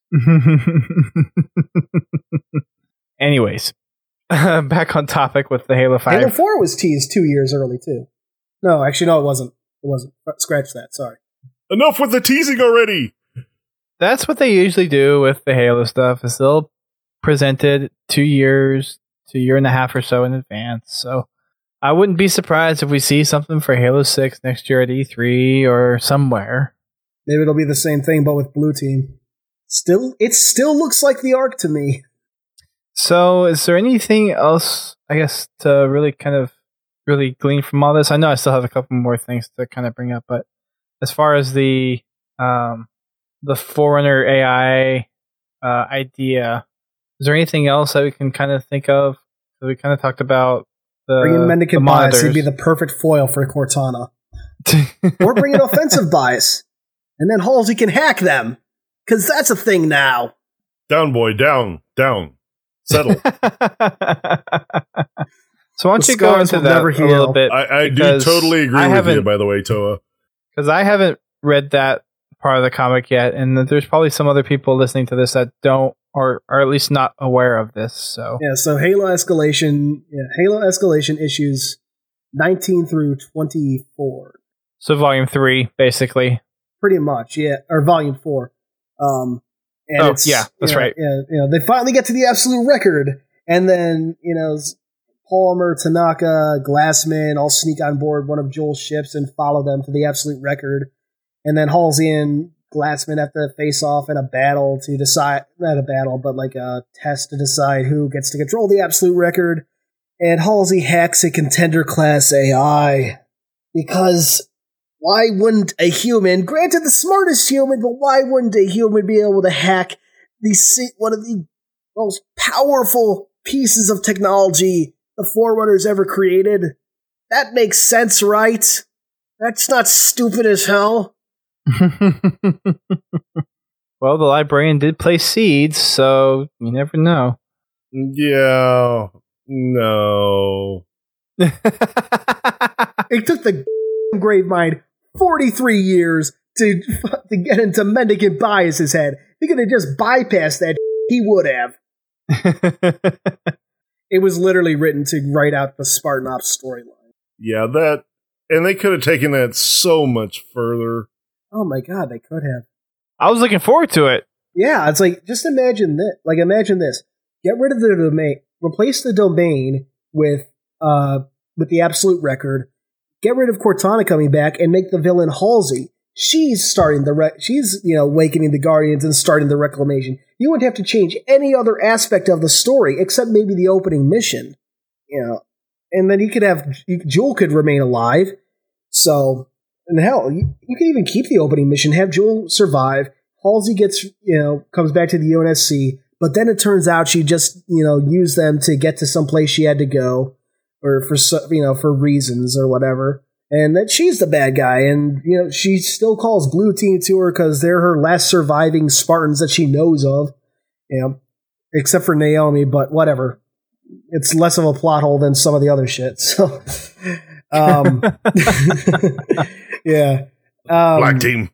Anyways, back on topic with the Halo 5. Halo 4 was teased 2 years early, too. No, actually, no, it wasn't. It wasn't. Scratch that. Sorry. Enough with the teasing already. That's what they usually do with the Halo stuff. Is they'll present it 2 years to a year and a half or so in advance. So I wouldn't be surprised if we see something for Halo 6 next year at E3 or somewhere. Maybe it'll be the same thing, but with Blue Team. It still looks like the Ark to me. So is there anything else, I guess, to really glean from all this? I know I still have a couple more things to kind of bring up, but as far as the Forerunner AI idea, is there anything else that we can kind of think of? So we kind of talked about bring in Mendicant monitors. Bias. He'd be the perfect foil for Cortana. Or bring in Offensive Bias. And then Halsey can hack them. Because that's a thing now. Down, boy. Down. Settle. So why don't you go into that a little bit? I do totally agree with you, by the way, Toa. Because I haven't read that part of the comic yet, and there's probably some other people listening to this that don't, or are at least not aware of this. So Halo Escalation issues 19 through 24. So volume 3, basically. Pretty much, yeah, or volume 4. That's right. Yeah, they finally get to the absolute record, and then Palmer, Tanaka, Glassman all sneak on board one of Joel's ships and follow them to the absolute record. And then Halsey and Glassman have to face off in a battle to decide, not a battle, but like a test to decide who gets to control the absolute record. And Halsey hacks a contender class AI. Because why wouldn't a human, granted the smartest human, but why wouldn't a human be able to hack one of the most powerful pieces of technology the Forerunners ever created? That makes sense, right? That's not stupid as hell. Well, the librarian did place seeds, so you never know. Yeah, no. It took the Gravemind 43 years to get into Mendicant Bias's head. He could have just bypassed that. He would have. It was literally written to write out the Spartan Ops storyline. Yeah, and they could have taken that so much further. Oh my god, they could have. I was looking forward to it. Yeah, it's like, just imagine this. Imagine this. Get rid of the domain, replace the domain with the absolute record, get rid of Cortana coming back, and make the villain Halsey. She's starting she's awakening the Guardians and starting the Reclamation. You wouldn't have to change any other aspect of the story except maybe the opening mission. And then you could have Joel could remain alive. So, and hell, you could even keep the opening mission, have Joel survive. Halsey gets comes back to the UNSC, but then it turns out she just used them to get to some place she had to go, or for reasons or whatever. And that she's the bad guy, and she still calls Blue Team to her because they're her last surviving Spartans that she knows of, except for Naomi. But whatever, it's less of a plot hole than some of the other shit. So, yeah, Black Team,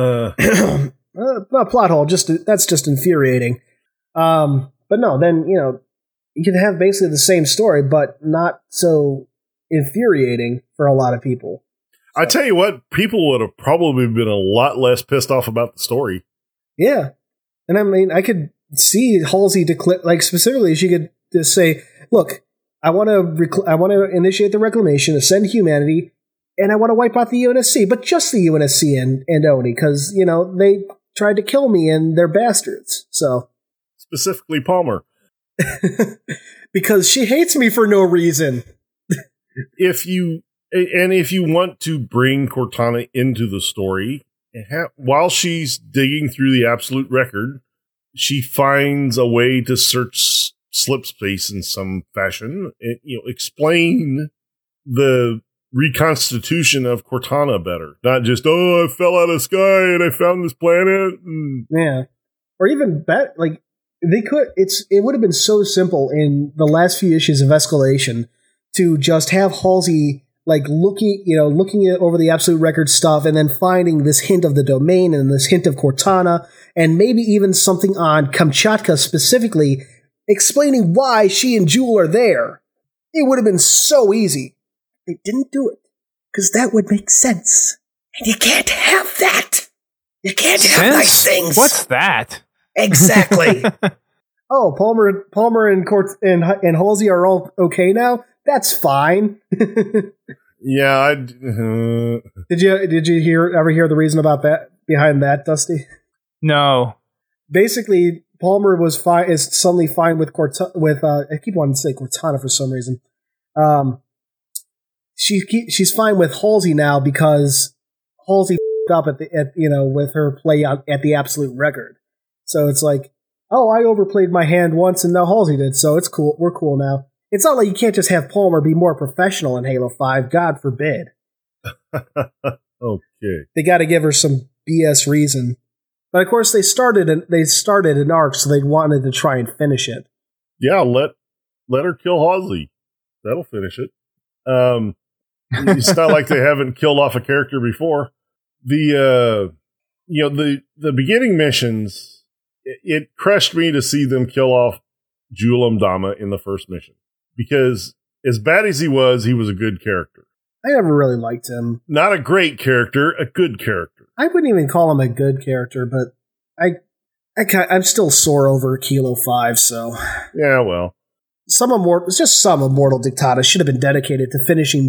not plot hole. That's just infuriating. But no, then you can have basically the same story, but not so infuriating for a lot of people. I tell you what, people would have probably been a lot less pissed off about the story. Yeah. And I mean, I could see Halsey specifically, she could just say, look, I want to initiate the reclamation, ascend humanity, and I want to wipe out the UNSC, but just the UNSC and Oni, because, they tried to kill me and they're bastards. So specifically Palmer. Because she hates me for no reason. If you want to bring Cortana into the story, while she's digging through the absolute record, she finds a way to search slip space in some fashion, and explain the reconstitution of Cortana better. Not just, I fell out of the sky and I found this planet. Yeah. Or even better, they could. It would have been so simple in the last few issues of Escalation to just have Halsey looking over the absolute record stuff and then finding this hint of the domain and this hint of Cortana and maybe even something on Kamchatka specifically explaining why she and Jewel are there. It would have been so easy. They didn't do it. because that would make sense. And you can't have that. You can't have nice things. What's that? Exactly. Oh, Palmer and Halsey are all okay now? That's fine. Yeah, Did you ever hear the reason behind that, Dusty? No. Basically, Palmer is suddenly fine with I keep wanting to say Cortana for some reason. She's fine with Halsey now because Halsey up with her play at the Absolute Record. So it's like, oh, I overplayed my hand once and now Halsey did, so it's cool. We're cool now. It's not like you can't just have Palmer be more professional in Halo 5. God forbid. Okay. They got to give her some BS reason. But of course, they started an arc, so they wanted to try and finish it. Yeah, let her kill Halsey. That'll finish it. It's not like they haven't killed off a character before. The beginning missions, it crushed me to see them kill off Jul 'Mdama in the first mission. Because as bad as he was a good character. I never really liked him. Not a great character, a good character. I wouldn't even call him a good character, but I'm still sore over Kilo 5, so... Yeah, well. Some Immortal Dictata should have been dedicated to finishing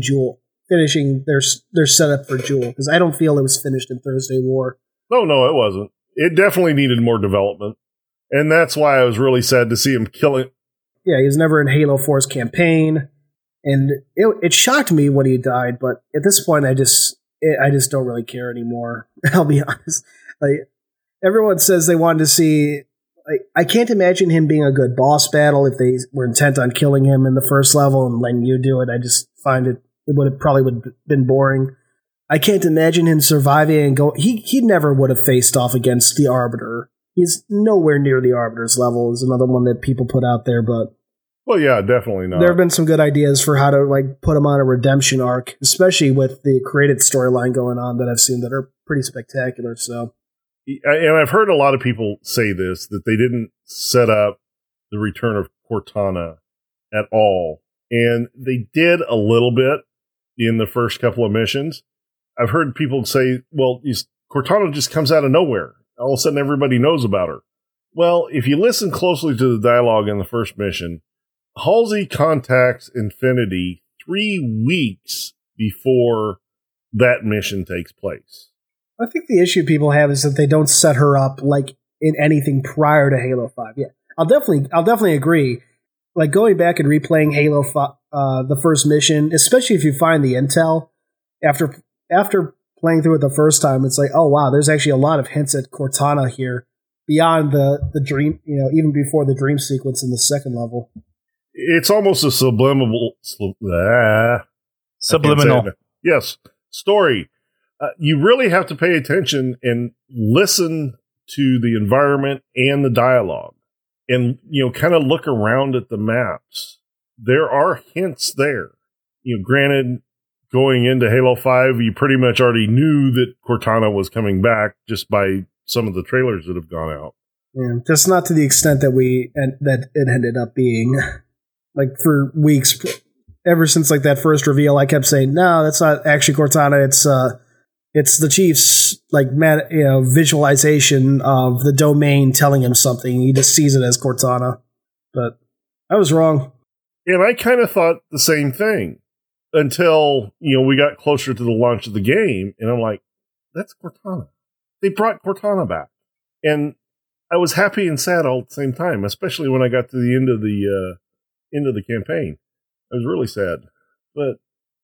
their setup for Jul, because I don't feel it was finished in Thursday War. No, it wasn't. It definitely needed more development. And that's why I was really sad to see him killing... Yeah, he was never in Halo 4's campaign, and it shocked me when he died, but at this point I just don't really care anymore. I'll be honest. Like, everyone says they wanted to see... I can't imagine him being a good boss battle if they were intent on killing him in the first level and letting you do it. I just find it would have been boring. I can't imagine him surviving and go... He never would have faced off against the Arbiter. He's nowhere near the Arbiter's level is another one that people put out there, but... Well, yeah, definitely not. There have been some good ideas for how to put him on a redemption arc, especially with the created storyline going on that I've seen that are pretty spectacular, so... And I've heard a lot of people say this, that they didn't set up the return of Cortana at all. And they did a little bit in the first couple of missions. I've heard people say, well, Cortana just comes out of nowhere. All of a sudden, everybody knows about her. Well, if you listen closely to the dialogue in the first mission, Halsey contacts Infinity 3 weeks before that mission takes place. I think the issue people have is that they don't set her up in anything prior to Halo 5. Yeah, I'll definitely agree. Like going back and replaying Halo 5, the first mission, especially if you find the intel after playing through it the first time, it's like, oh wow, there's actually a lot of hints at Cortana here beyond the dream, even before the dream sequence in the second level. It's almost a subliminal. Yes, story. You really have to pay attention and listen to the environment and the dialogue, and kind of look around at the maps. There are hints there. Granted, going into Halo 5, you pretty much already knew that Cortana was coming back just by some of the trailers that have gone out. Yeah, just not to the extent that that it ended up being. Like for weeks, ever since that first reveal, I kept saying, "No, that's not actually Cortana. It's the Chief's visualization of the domain telling him something. He just sees it as Cortana." But I was wrong. And I kind of thought the same thing until we got closer to the launch of the game, and I'm like, "That's Cortana." They brought Cortana back, and I was happy and sad all at the same time, especially when I got to the end of the campaign. I was really sad. But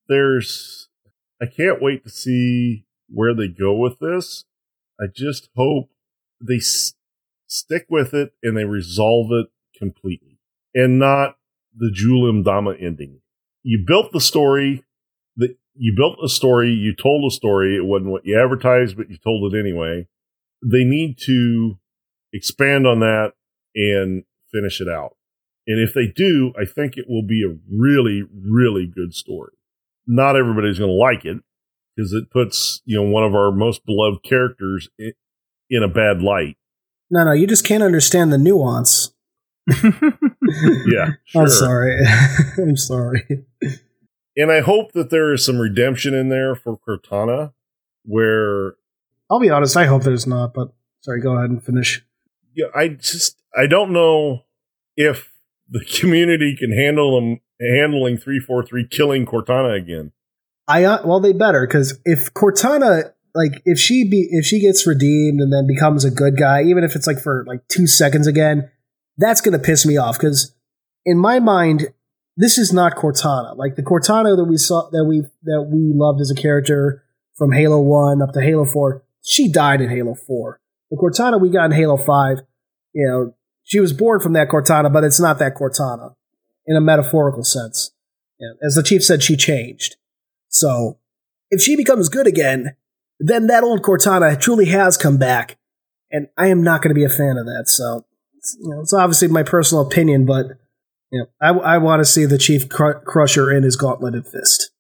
I can't wait to see where they go with this. I just hope they stick with it and they resolve it completely, and not the Jul 'Mdama ending. You built a story, you told a story. It wasn't what you advertised, but you told it anyway. They need to expand on that and finish it out. And if they do, I think it will be a really, really good story. Not everybody's going to like it, because it puts, one of our most beloved characters in a bad light. No, you just can't understand the nuance. Yeah, sure. I'm sorry. I'm sorry. And I hope that there is some redemption in there for Cortana, where I'll be honest, I hope there's not, but sorry, go ahead and finish. yeah, I don't know if the community can handling 343 killing Cortana again. Well, they better, because if Cortana, like, if she gets redeemed and then becomes a good guy, even if it's like for like 2 seconds again, that's gonna piss me off. Because in my mind, this is not Cortana. Like the Cortana that we saw that we loved as a character from Halo 1 up to Halo 4, she died in Halo 4. The Cortana we got in Halo 5, you know, she was born from that Cortana, but it's not that Cortana in a metaphorical sense. Yeah, as the Chief said, she changed. So if she becomes good again, then that old Cortana truly has come back, and I am not going to be a fan of that. So it's obviously my personal opinion, but I want to see the Chief crush her in his gauntleted fist.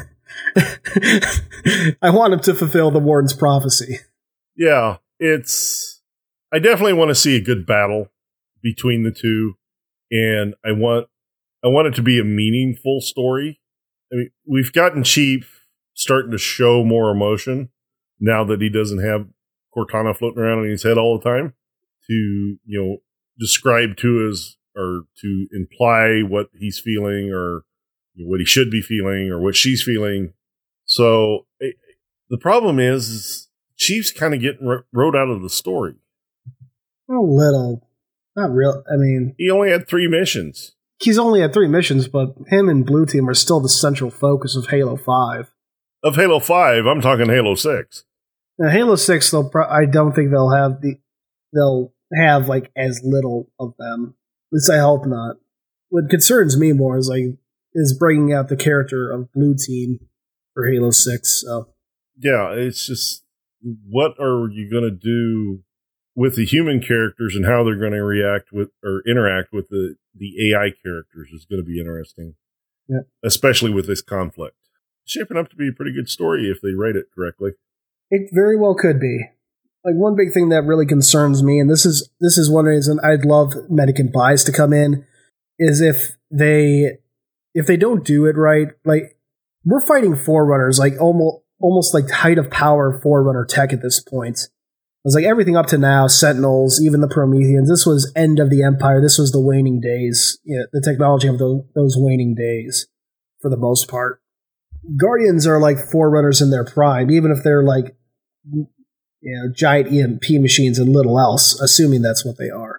I want him to fulfill the Warden's prophecy. Yeah, I definitely want to see a good battle between the two, and I want it to be a meaningful story. I mean, we've gotten Chief starting to show more emotion now that he doesn't have Cortana floating around in his head all the time to, describe to us or to imply what he's feeling or what he should be feeling or what she's feeling. So the problem is Chief's kind of getting wrote out of the story. A little. Not real. I mean, he only had 3 missions. He's only had 3 missions, but him and Blue Team are still the central focus of Halo 5. Of Halo 5, I'm talking Halo 6. Now, Halo 6, I don't think they'll have like as little of them. At least I hope not. What concerns me more is bringing out the character of Blue Team for Halo 6. So yeah, it's just, what are you going to do with the human characters and how they're going to react with or interact with the AI characters is going to be interesting. Yeah. Especially with this conflict. It's shaping up to be a pretty good story if they write it correctly. It very well could be. Like, one big thing that really concerns me, and this is one reason I'd love Mendicant Bias to come in, is if they don't do it right. Like, we're fighting Forerunners, like almost like height of power Forerunner tech at this point. It was like everything up to now, Sentinels, even the Prometheans. This was end of the Empire. This was the waning days, the technology of those waning days, for the most part. Guardians are like Forerunners in their prime, even if they're like, giant EMP machines and little else, assuming that's what they are.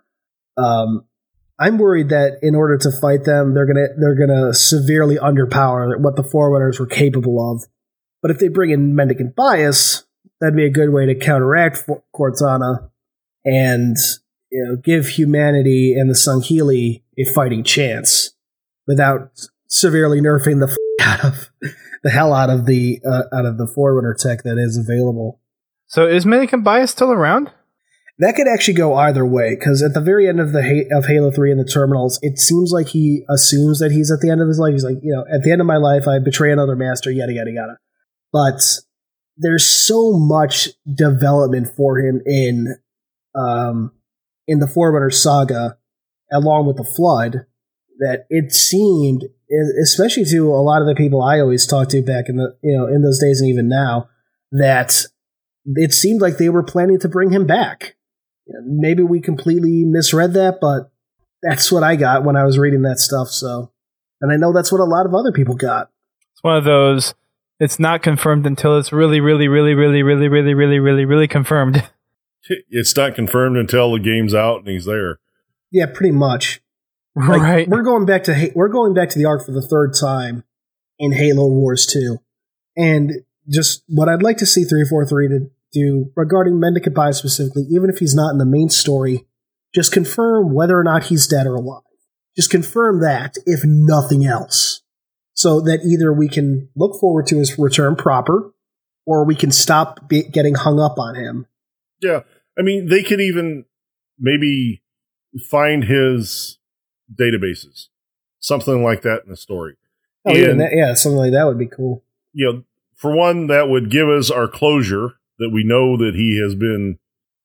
I'm worried that in order to fight them, they're gonna severely underpower what the Forerunners were capable of. But if they bring in Mendicant Bias, that'd be a good way to counteract Cortana and give humanity and the Sangheili a fighting chance without severely nerfing the hell out of the Forerunner tech that is available. So is Mendicant Bias still around? That could actually go either way, because at the very end of Halo 3 in the terminals, it seems like he assumes that he's at the end of his life. He's like, at the end of my life, I betray another master, yada, yada, yada. But there's so much development for him in the Forerunner saga, along with the Flood, that it seemed, especially to a lot of the people I always talked to back in in those days and even now, that it seemed like they were planning to bring him back. Maybe we completely misread that, but that's what I got when I was reading that stuff. So, and I know that's what a lot of other people got. It's one of those. It's not confirmed until it's really, really, really, really, really, really, really, really, really confirmed. It's not confirmed until the game's out and he's there. Yeah, pretty much. Right. We're going back to the Ark for the 3rd time in Halo Wars 2, and just what I'd like to see 343 to do regarding Mendicant Bias specifically, even if he's not in the main story, just confirm whether or not he's dead or alive. Just confirm that, if nothing else, so that either we can look forward to his return proper, or we can stop getting hung up on him. Yeah, I mean, they could even maybe find his databases, something like that in the story. Oh, and, something like that would be cool. For one, that would give us our closure that we know that he has been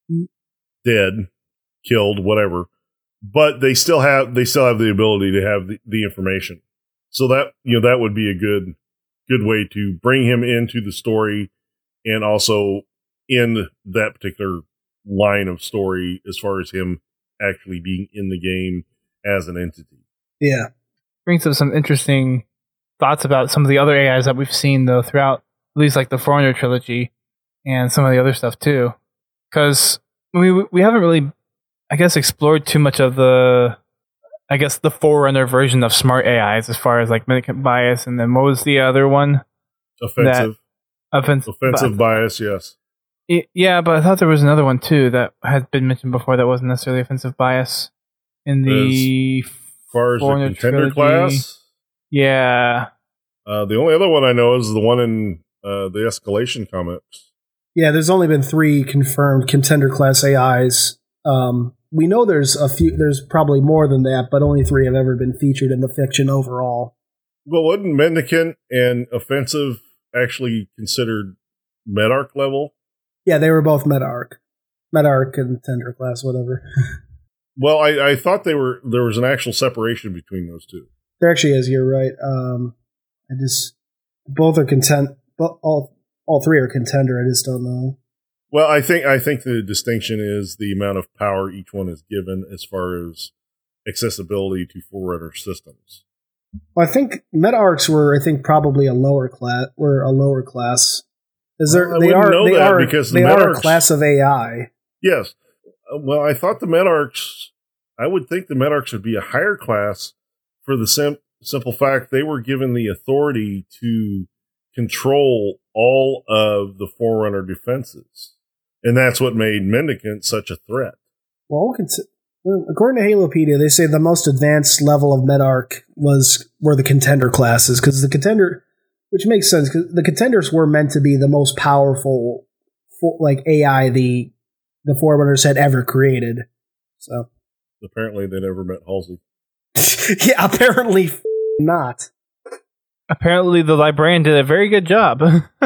dead, killed, whatever. But they still have the ability to have the information. So that that would be a good good way to bring him into the story and also in that particular line of story as far as him actually being in the game as an entity. Yeah. Brings up some interesting thoughts about some of the other AIs that we've seen, though, throughout at least like the Forerunner trilogy and some of the other stuff, too. Because we haven't really, I guess, explored too much of the Forerunner version of smart AIs as far as like mendicant bias, and then what was the other one? Offensive Offensive bias, yes. Yeah, but I thought there was another one too that had been mentioned before that wasn't necessarily offensive bias in the As far as the Forerunner contender trilogy. class, Yeah. the only other one I know is the one in the Escalation comics. Yeah, there's only been 3 confirmed contender class AIs. We know there's probably more than that, but only 3 have ever been featured in the fiction overall. Well, wasn't Mendicant and Offensive actually considered Medarch level? Yeah, they were both Medarch contender class, whatever. Well, I thought there was an actual separation between those two. There actually is. You're right. Both are all 3 are contender. I just don't know. Well, I think the distinction is the amount of power each one is given as far as accessibility to Forerunner systems. Well, I think Medarchs were, probably a lower class. Is there? Well, They are because they the are a Medarchs- class of AI. Yes. Well, I thought I would think the Medarchs would be a higher class for the simple fact they were given the authority to control all of the Forerunner defenses. And that's what made Mendicant such a threat. Well, according to Halopedia, they say the most advanced level of Medarch were the contender classes, because the contender, which makes sense, because the contenders were meant to be the most powerful, AI the Forerunners had ever created. So Apparently, they never met Halsey. yeah, apparently not. Apparently, the librarian did a very good job.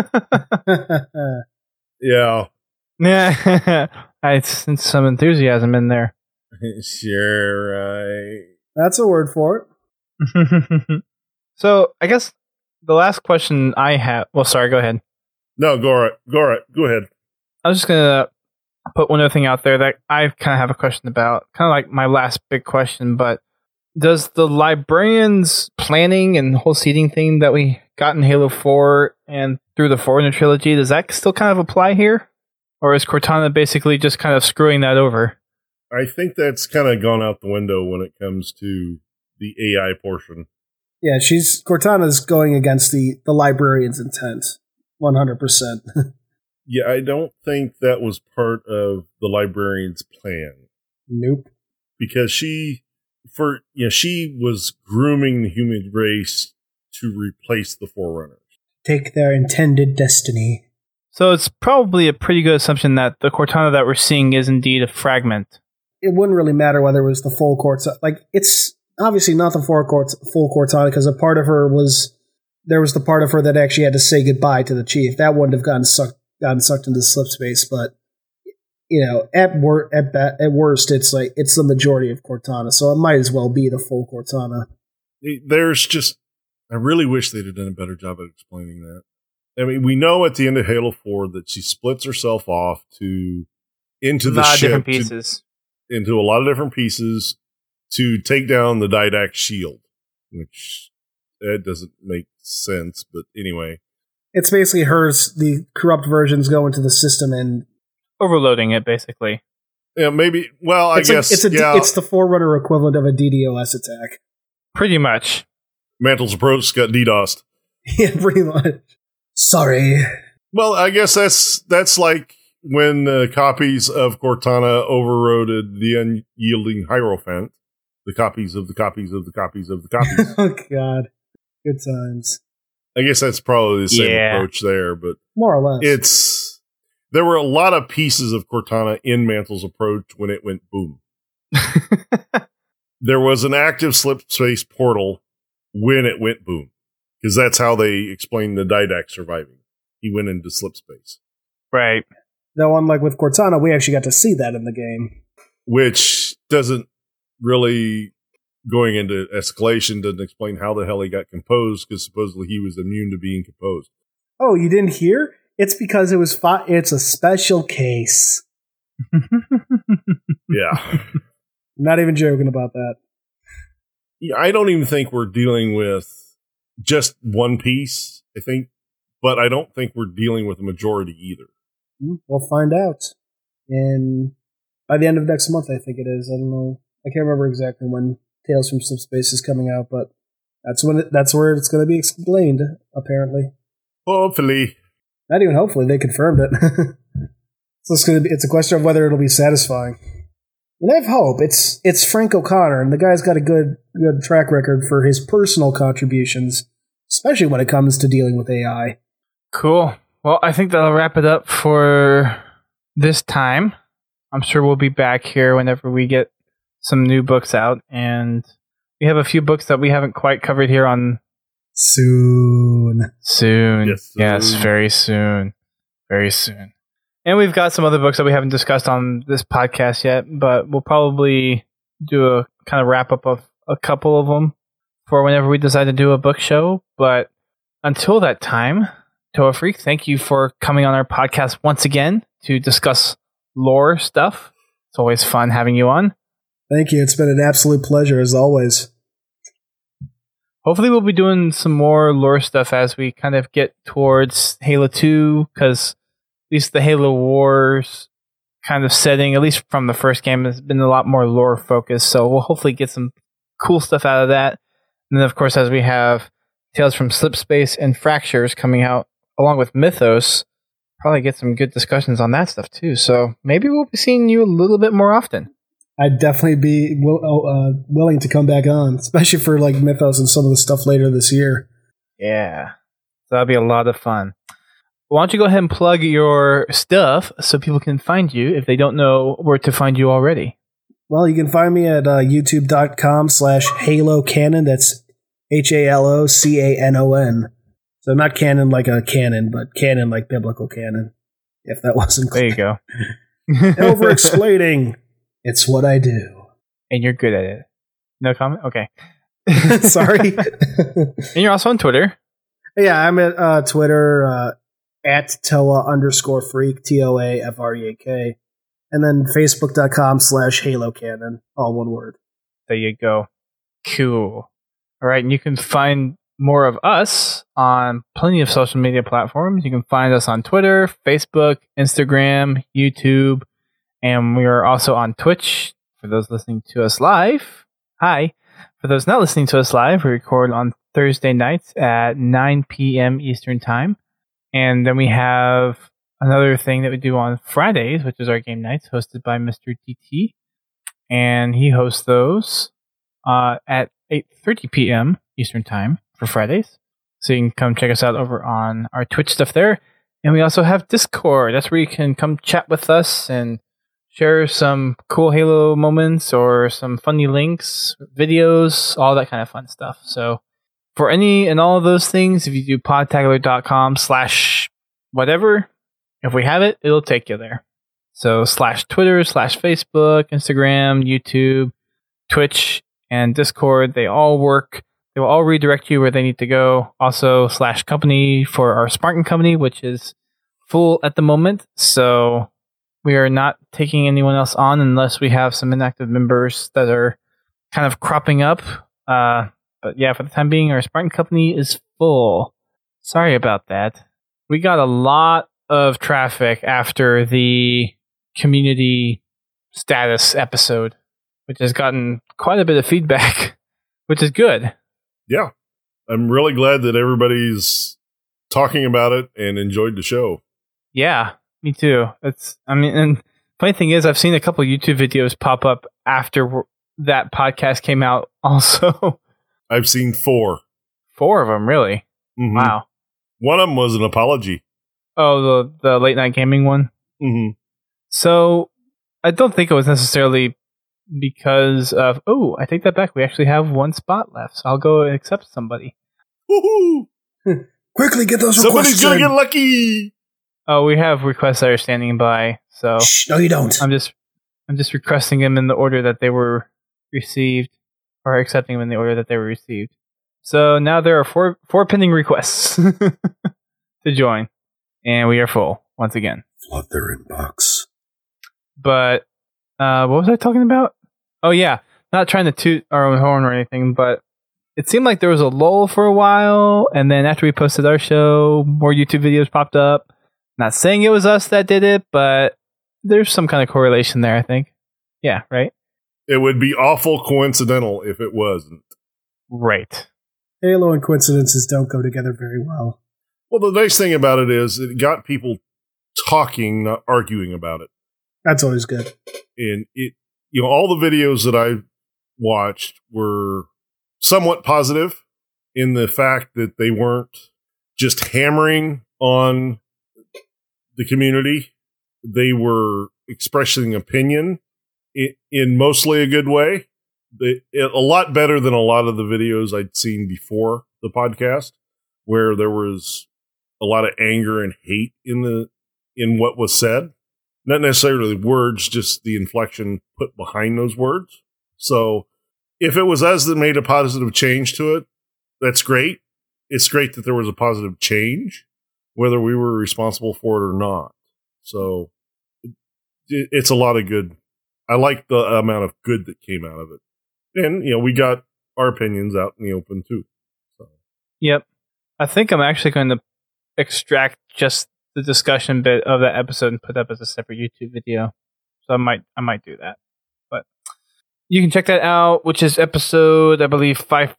Yeah. Yeah. I sense some enthusiasm in there. Sure, right. That's a word for it. So, I guess the last question I have... Well, sorry, go ahead. No, go ahead. I was just going to put one other thing out there that I kind of have a question about. Kind of like my last big question, but does the librarian's planning and whole seeding thing that we got in Halo 4 and through the Forerunner trilogy, does that still kind of apply here? Or is Cortana basically just kind of screwing that over? I think that's kind of gone out the window when it comes to the AI portion. Yeah, Cortana's going against the librarian's intent, 100%. Yeah, I don't think that was part of the librarian's plan. Nope. Because she was grooming the human race to replace the Forerunners. Take their intended destiny. So it's probably a pretty good assumption that the Cortana that we're seeing is indeed a fragment. It wouldn't really matter whether it was the full Cortana. It's obviously not the full Cortana, because there was the part of her that actually had to say goodbye to the chief. That wouldn't have gotten sucked into slip space, but at worst, it's the majority of Cortana, so it might as well be the full Cortana. I really wish they'd have done a better job at explaining that. I mean, we know at the end of Halo 4 that she splits herself off into the ship, different pieces. Into a lot of different pieces to take down the Didact shield, which that doesn't make sense, but anyway. It's basically the corrupt versions go into the system and overloading it, basically. Yeah, maybe. Well, I guess it's the Forerunner equivalent of a DDoS attack. Pretty much. Mantle's approach got DDoSed. Yeah, pretty much. Sorry. Well, I guess that's like when copies of Cortana overrode the unyielding Hierophant. The copies of the copies of the copies of the copies. Oh, God. Good times. I guess that's probably the same approach there, but more or less. There were a lot of pieces of Cortana in Mantle's approach when it went boom. There was an active slip space portal when it went boom, because that's how they explained the Didact surviving. He went into slip space. Right. Though, unlike with Cortana, we actually got to see that in the game. Which doesn't really going into escalation doesn't explain how the hell he got composed, because supposedly he was immune to being composed. Oh, you didn't hear? It's because it was it's a special case. Yeah. Not even joking about that. Yeah, I don't even think we're dealing with just one piece, I think, but I don't think we're dealing with a majority either. We'll find out. And by the end of next month, I think it is. I don't know. I can't remember exactly when Tales from Subspace is coming out, but that's where it's going to be explained, apparently. Hopefully. Not even hopefully, they confirmed it. So it's a question of whether it'll be satisfying. And I have hope. It's Frank O'Connor, and the guy's got a good track record for his personal contributions, especially when it comes to dealing with AI. Cool. Well, I think that'll wrap it up for this time. I'm sure we'll be back here whenever we get some new books out, and we have a few books that we haven't quite covered here on soon. Yes, very soon. Very soon. And we've got some other books that we haven't discussed on this podcast yet, but we'll probably do a kind of wrap up of a couple of them for whenever we decide to do a book show. But until that time, Toa Freak, thank you for coming on our podcast once again to discuss lore stuff. It's always fun having you on. Thank you. It's been an absolute pleasure, as always. Hopefully we'll be doing some more lore stuff as we kind of get towards Halo 2, because at least the Halo Wars kind of setting, at least from the first game, has been a lot more lore focused. So we'll hopefully get some cool stuff out of that. And then, of course, as we have Tales from Slipspace and Fractures coming out, along with Mythos, probably get some good discussions on that stuff too. So maybe we'll be seeing you a little bit more often. I'd definitely be willing to come back on, especially for like Mythos and some of the stuff later this year. Yeah, that'll be a lot of fun. Why don't you go ahead and plug your stuff so people can find you if they don't know where to find you already? Well, you can find me at youtube.com/HaloCanon. That's HaloCanon. So not canon like a cannon, but canon like biblical canon. If that wasn't clear. There you go. Over-explaining. It's what I do. And you're good at it. No comment? Okay. Sorry. And you're also on Twitter. Yeah, I'm at Twitter at Toa_freak, TOAFREAK. And then Facebook.com/HaloCanon, all one word. There you go. Cool. All right, and you can find more of us on plenty of social media platforms. You can find us on Twitter, Facebook, Instagram, YouTube, and we are also on Twitch. For those listening to us live, hi. For those not listening to us live, we record on Thursday nights at 9 p.m. Eastern Time. And then we have another thing that we do on Fridays, which is our game nights, hosted by Mr. DT. And he hosts those at 8:30 p.m. Eastern Time for Fridays. So you can come check us out over on our Twitch stuff there. And we also have Discord. That's where you can come chat with us and share some cool Halo moments or some funny links, videos, all that kind of fun stuff. So for any and all of those things, if you do podtaggler.com/whatever, if we have it, it'll take you there. So /Twitter, /Facebook, Instagram, YouTube, Twitch, and Discord, they all work. They will all redirect you where they need to go. Also /company for our Spartan company, which is full at the moment. So we are not taking anyone else on unless we have some inactive members that are kind of cropping up. But yeah, for the time being, our Spartan company is full. Sorry about that. We got a lot of traffic after the community status episode, which has gotten quite a bit of feedback, which is good. Yeah. I'm really glad that everybody's talking about it and enjoyed the show. Yeah. Me too. And funny thing is, I've seen a couple YouTube videos pop up after that podcast came out also. I've seen 4. 4 of them, really? Mm-hmm. Wow. One of them was an apology. Oh, the late night gaming one? Mm-hmm. So, I don't think it was necessarily because of, I take that back. We actually have one spot left, so I'll go and accept somebody. Woohoo! Quickly, get those requests. Somebody's going to get lucky! Oh, we have requests that are standing by, so Shh, no, you don't. I'm just requesting them in the order that they were received. or accepting them in the order that they were received. So now there are four pending requests to join, and we are full once again. Flood their inbox. But what was I talking about? Oh yeah, not trying to toot our own horn or anything, but it seemed like there was a lull for a while, and then after we posted our show, more YouTube videos popped up. Not saying it was us that did it, but there's some kind of correlation there, I think. Yeah, right? It would be awful coincidental if it wasn't. Right. Halo and coincidences don't go together very well. Well, the nice thing about it is it got people talking, not arguing about it. That's always good. And all the videos that I watched were somewhat positive in the fact that they weren't just hammering on the community. They were expressing opinion in mostly a good way. A lot better than a lot of the videos I'd seen before the podcast, where there was a lot of anger and hate in what was said. Not necessarily the words, just the inflection put behind those words. So if it was us that made a positive change to it, that's great. It's great that there was a positive change, whether we were responsible for it or not. So it's a lot of good. I like the amount of good that came out of it. And, we got our opinions out in the open, too. So. Yep. I think I'm actually going to extract just the discussion bit of that episode and put up as a separate YouTube video. So I might do that. But you can check that out, which is episode, I believe,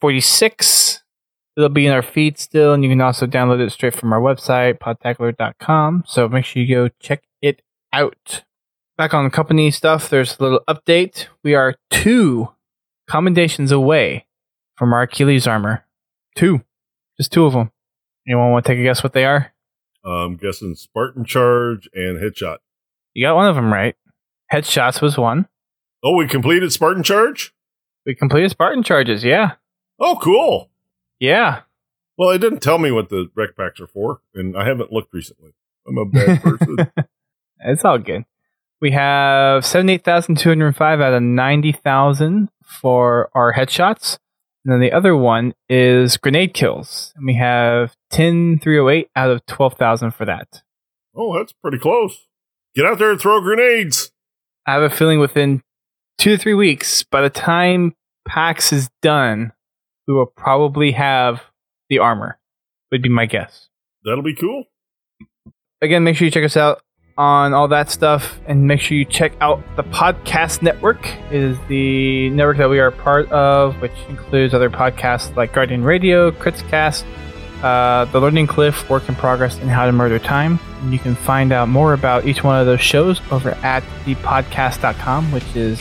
546. It'll be in our feed still, and you can also download it straight from our website, podtacular.com. So make sure you go check it out. Back on company stuff, there's a little update. We are 2 commendations away from our Achilles armor. 2. Just 2 of them. Anyone want to take a guess what they are? I'm guessing Spartan Charge and Headshot. You got one of them right. Headshots was one. Oh, we completed Spartan Charge? We completed Spartan Charges, yeah. Oh, cool. Yeah. Well, it didn't tell me what the rec packs are for, and I haven't looked recently. I'm a bad person. It's all good. We have 78,205 out of 90,000 for our headshots. And then the other one is grenade kills. And we have 10,308 out of 12,000 for that. Oh, that's pretty close. Get out there and throw grenades. I have a feeling within 2 to 3 weeks, by the time PAX is done, we will probably have the armor, would be my guess. That'll be cool. Again, make sure you check us out on all that stuff, and make sure you check out the podcast network. It is the network that we are part of, which includes other podcasts like Guardian Radio, Critscast, The Learning Cliff, Work in Progress, and How to Murder Time. And you can find out more about each one of those shows over at thepodcast.com, which is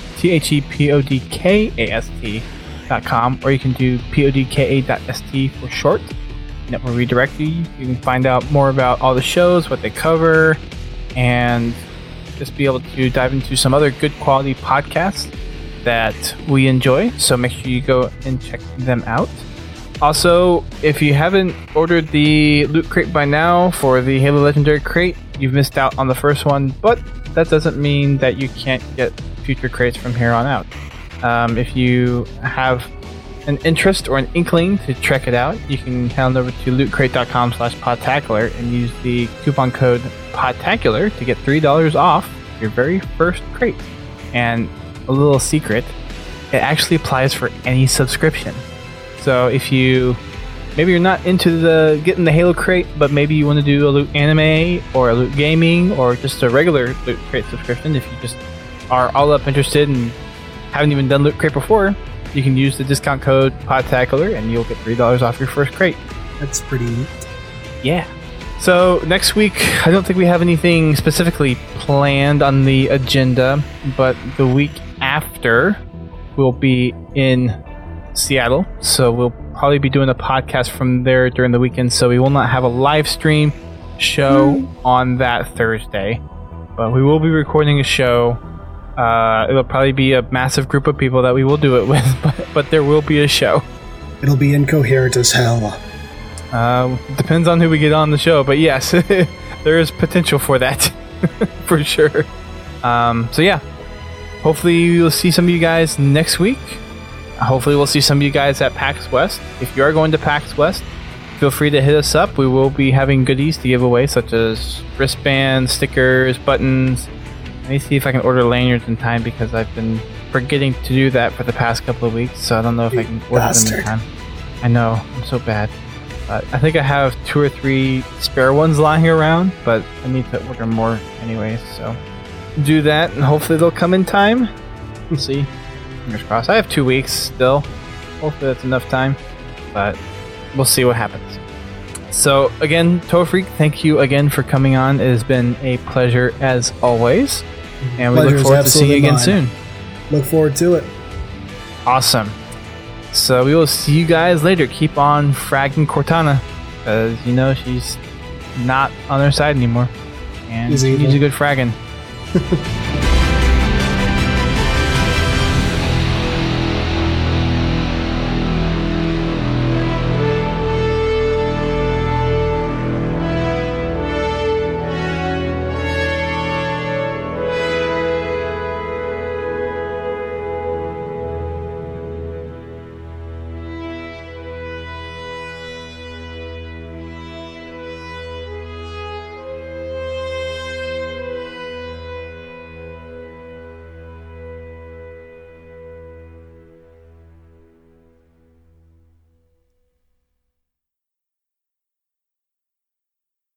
thepodcast.com, or you can do podka.st for short. And that will redirect you. You can find out more about all the shows, what they cover, and just be able to dive into some other good quality podcasts that we enjoy. So make sure you go and check them out. Also, if you haven't ordered the Loot Crate by now for the Halo Legendary Crate, you've missed out on the first one, but that doesn't mean that you can't get future crates from here on out. If you have an interest or an inkling to check it out, you can head on over to lootcrate.com/podtacular and use the coupon code PODTACULAR to get $3 off your very first crate. And a little secret, it actually applies for any subscription. So if maybe you're not into getting the Halo crate, but maybe you want to do a Loot Anime or a Loot Gaming or just a regular Loot Crate subscription, if you just are all up interested and haven't even done Loot Crate before, you can use the discount code PODTACULAR and you'll get $3 off your first crate. That's pretty neat. Yeah. So next week, I don't think we have anything specifically planned on the agenda, but the week after, we'll be in Seattle. So we'll probably be doing a podcast from there during the weekend. So we will not have a live stream show on that Thursday, but we will be recording a show. It'll probably be a massive group of people that we will do it with, but there will be a show. It'll be incoherent as hell. Depends on who we get on the show, but yes, there is potential for that, for sure. So yeah, hopefully we'll see some of you guys next week. hopefully we'll see some of you guys at PAX West. If you are going to PAX West, feel free to hit us up. We will be having goodies to give away, such as wristbands, stickers, buttons. Let me see if I can order lanyards in time, because I've been forgetting to do that for the past couple of weeks, so I don't know if I can order them in time. I know, I'm so bad. I think I have 2 or 3 spare ones lying around, but I need to order more anyways, so do that, and hopefully they'll come in time. We'll see. Fingers crossed. I have 2 weeks still. Hopefully that's enough time, but we'll see what happens. So again, Toe Freak, thank you again for coming on. It has been a pleasure as always, and we look forward to seeing you again soon. Look forward to it. Awesome. So we will see you guys later. Keep on fragging Cortana, because you know she's not on her side anymore, and she needs a good fragging.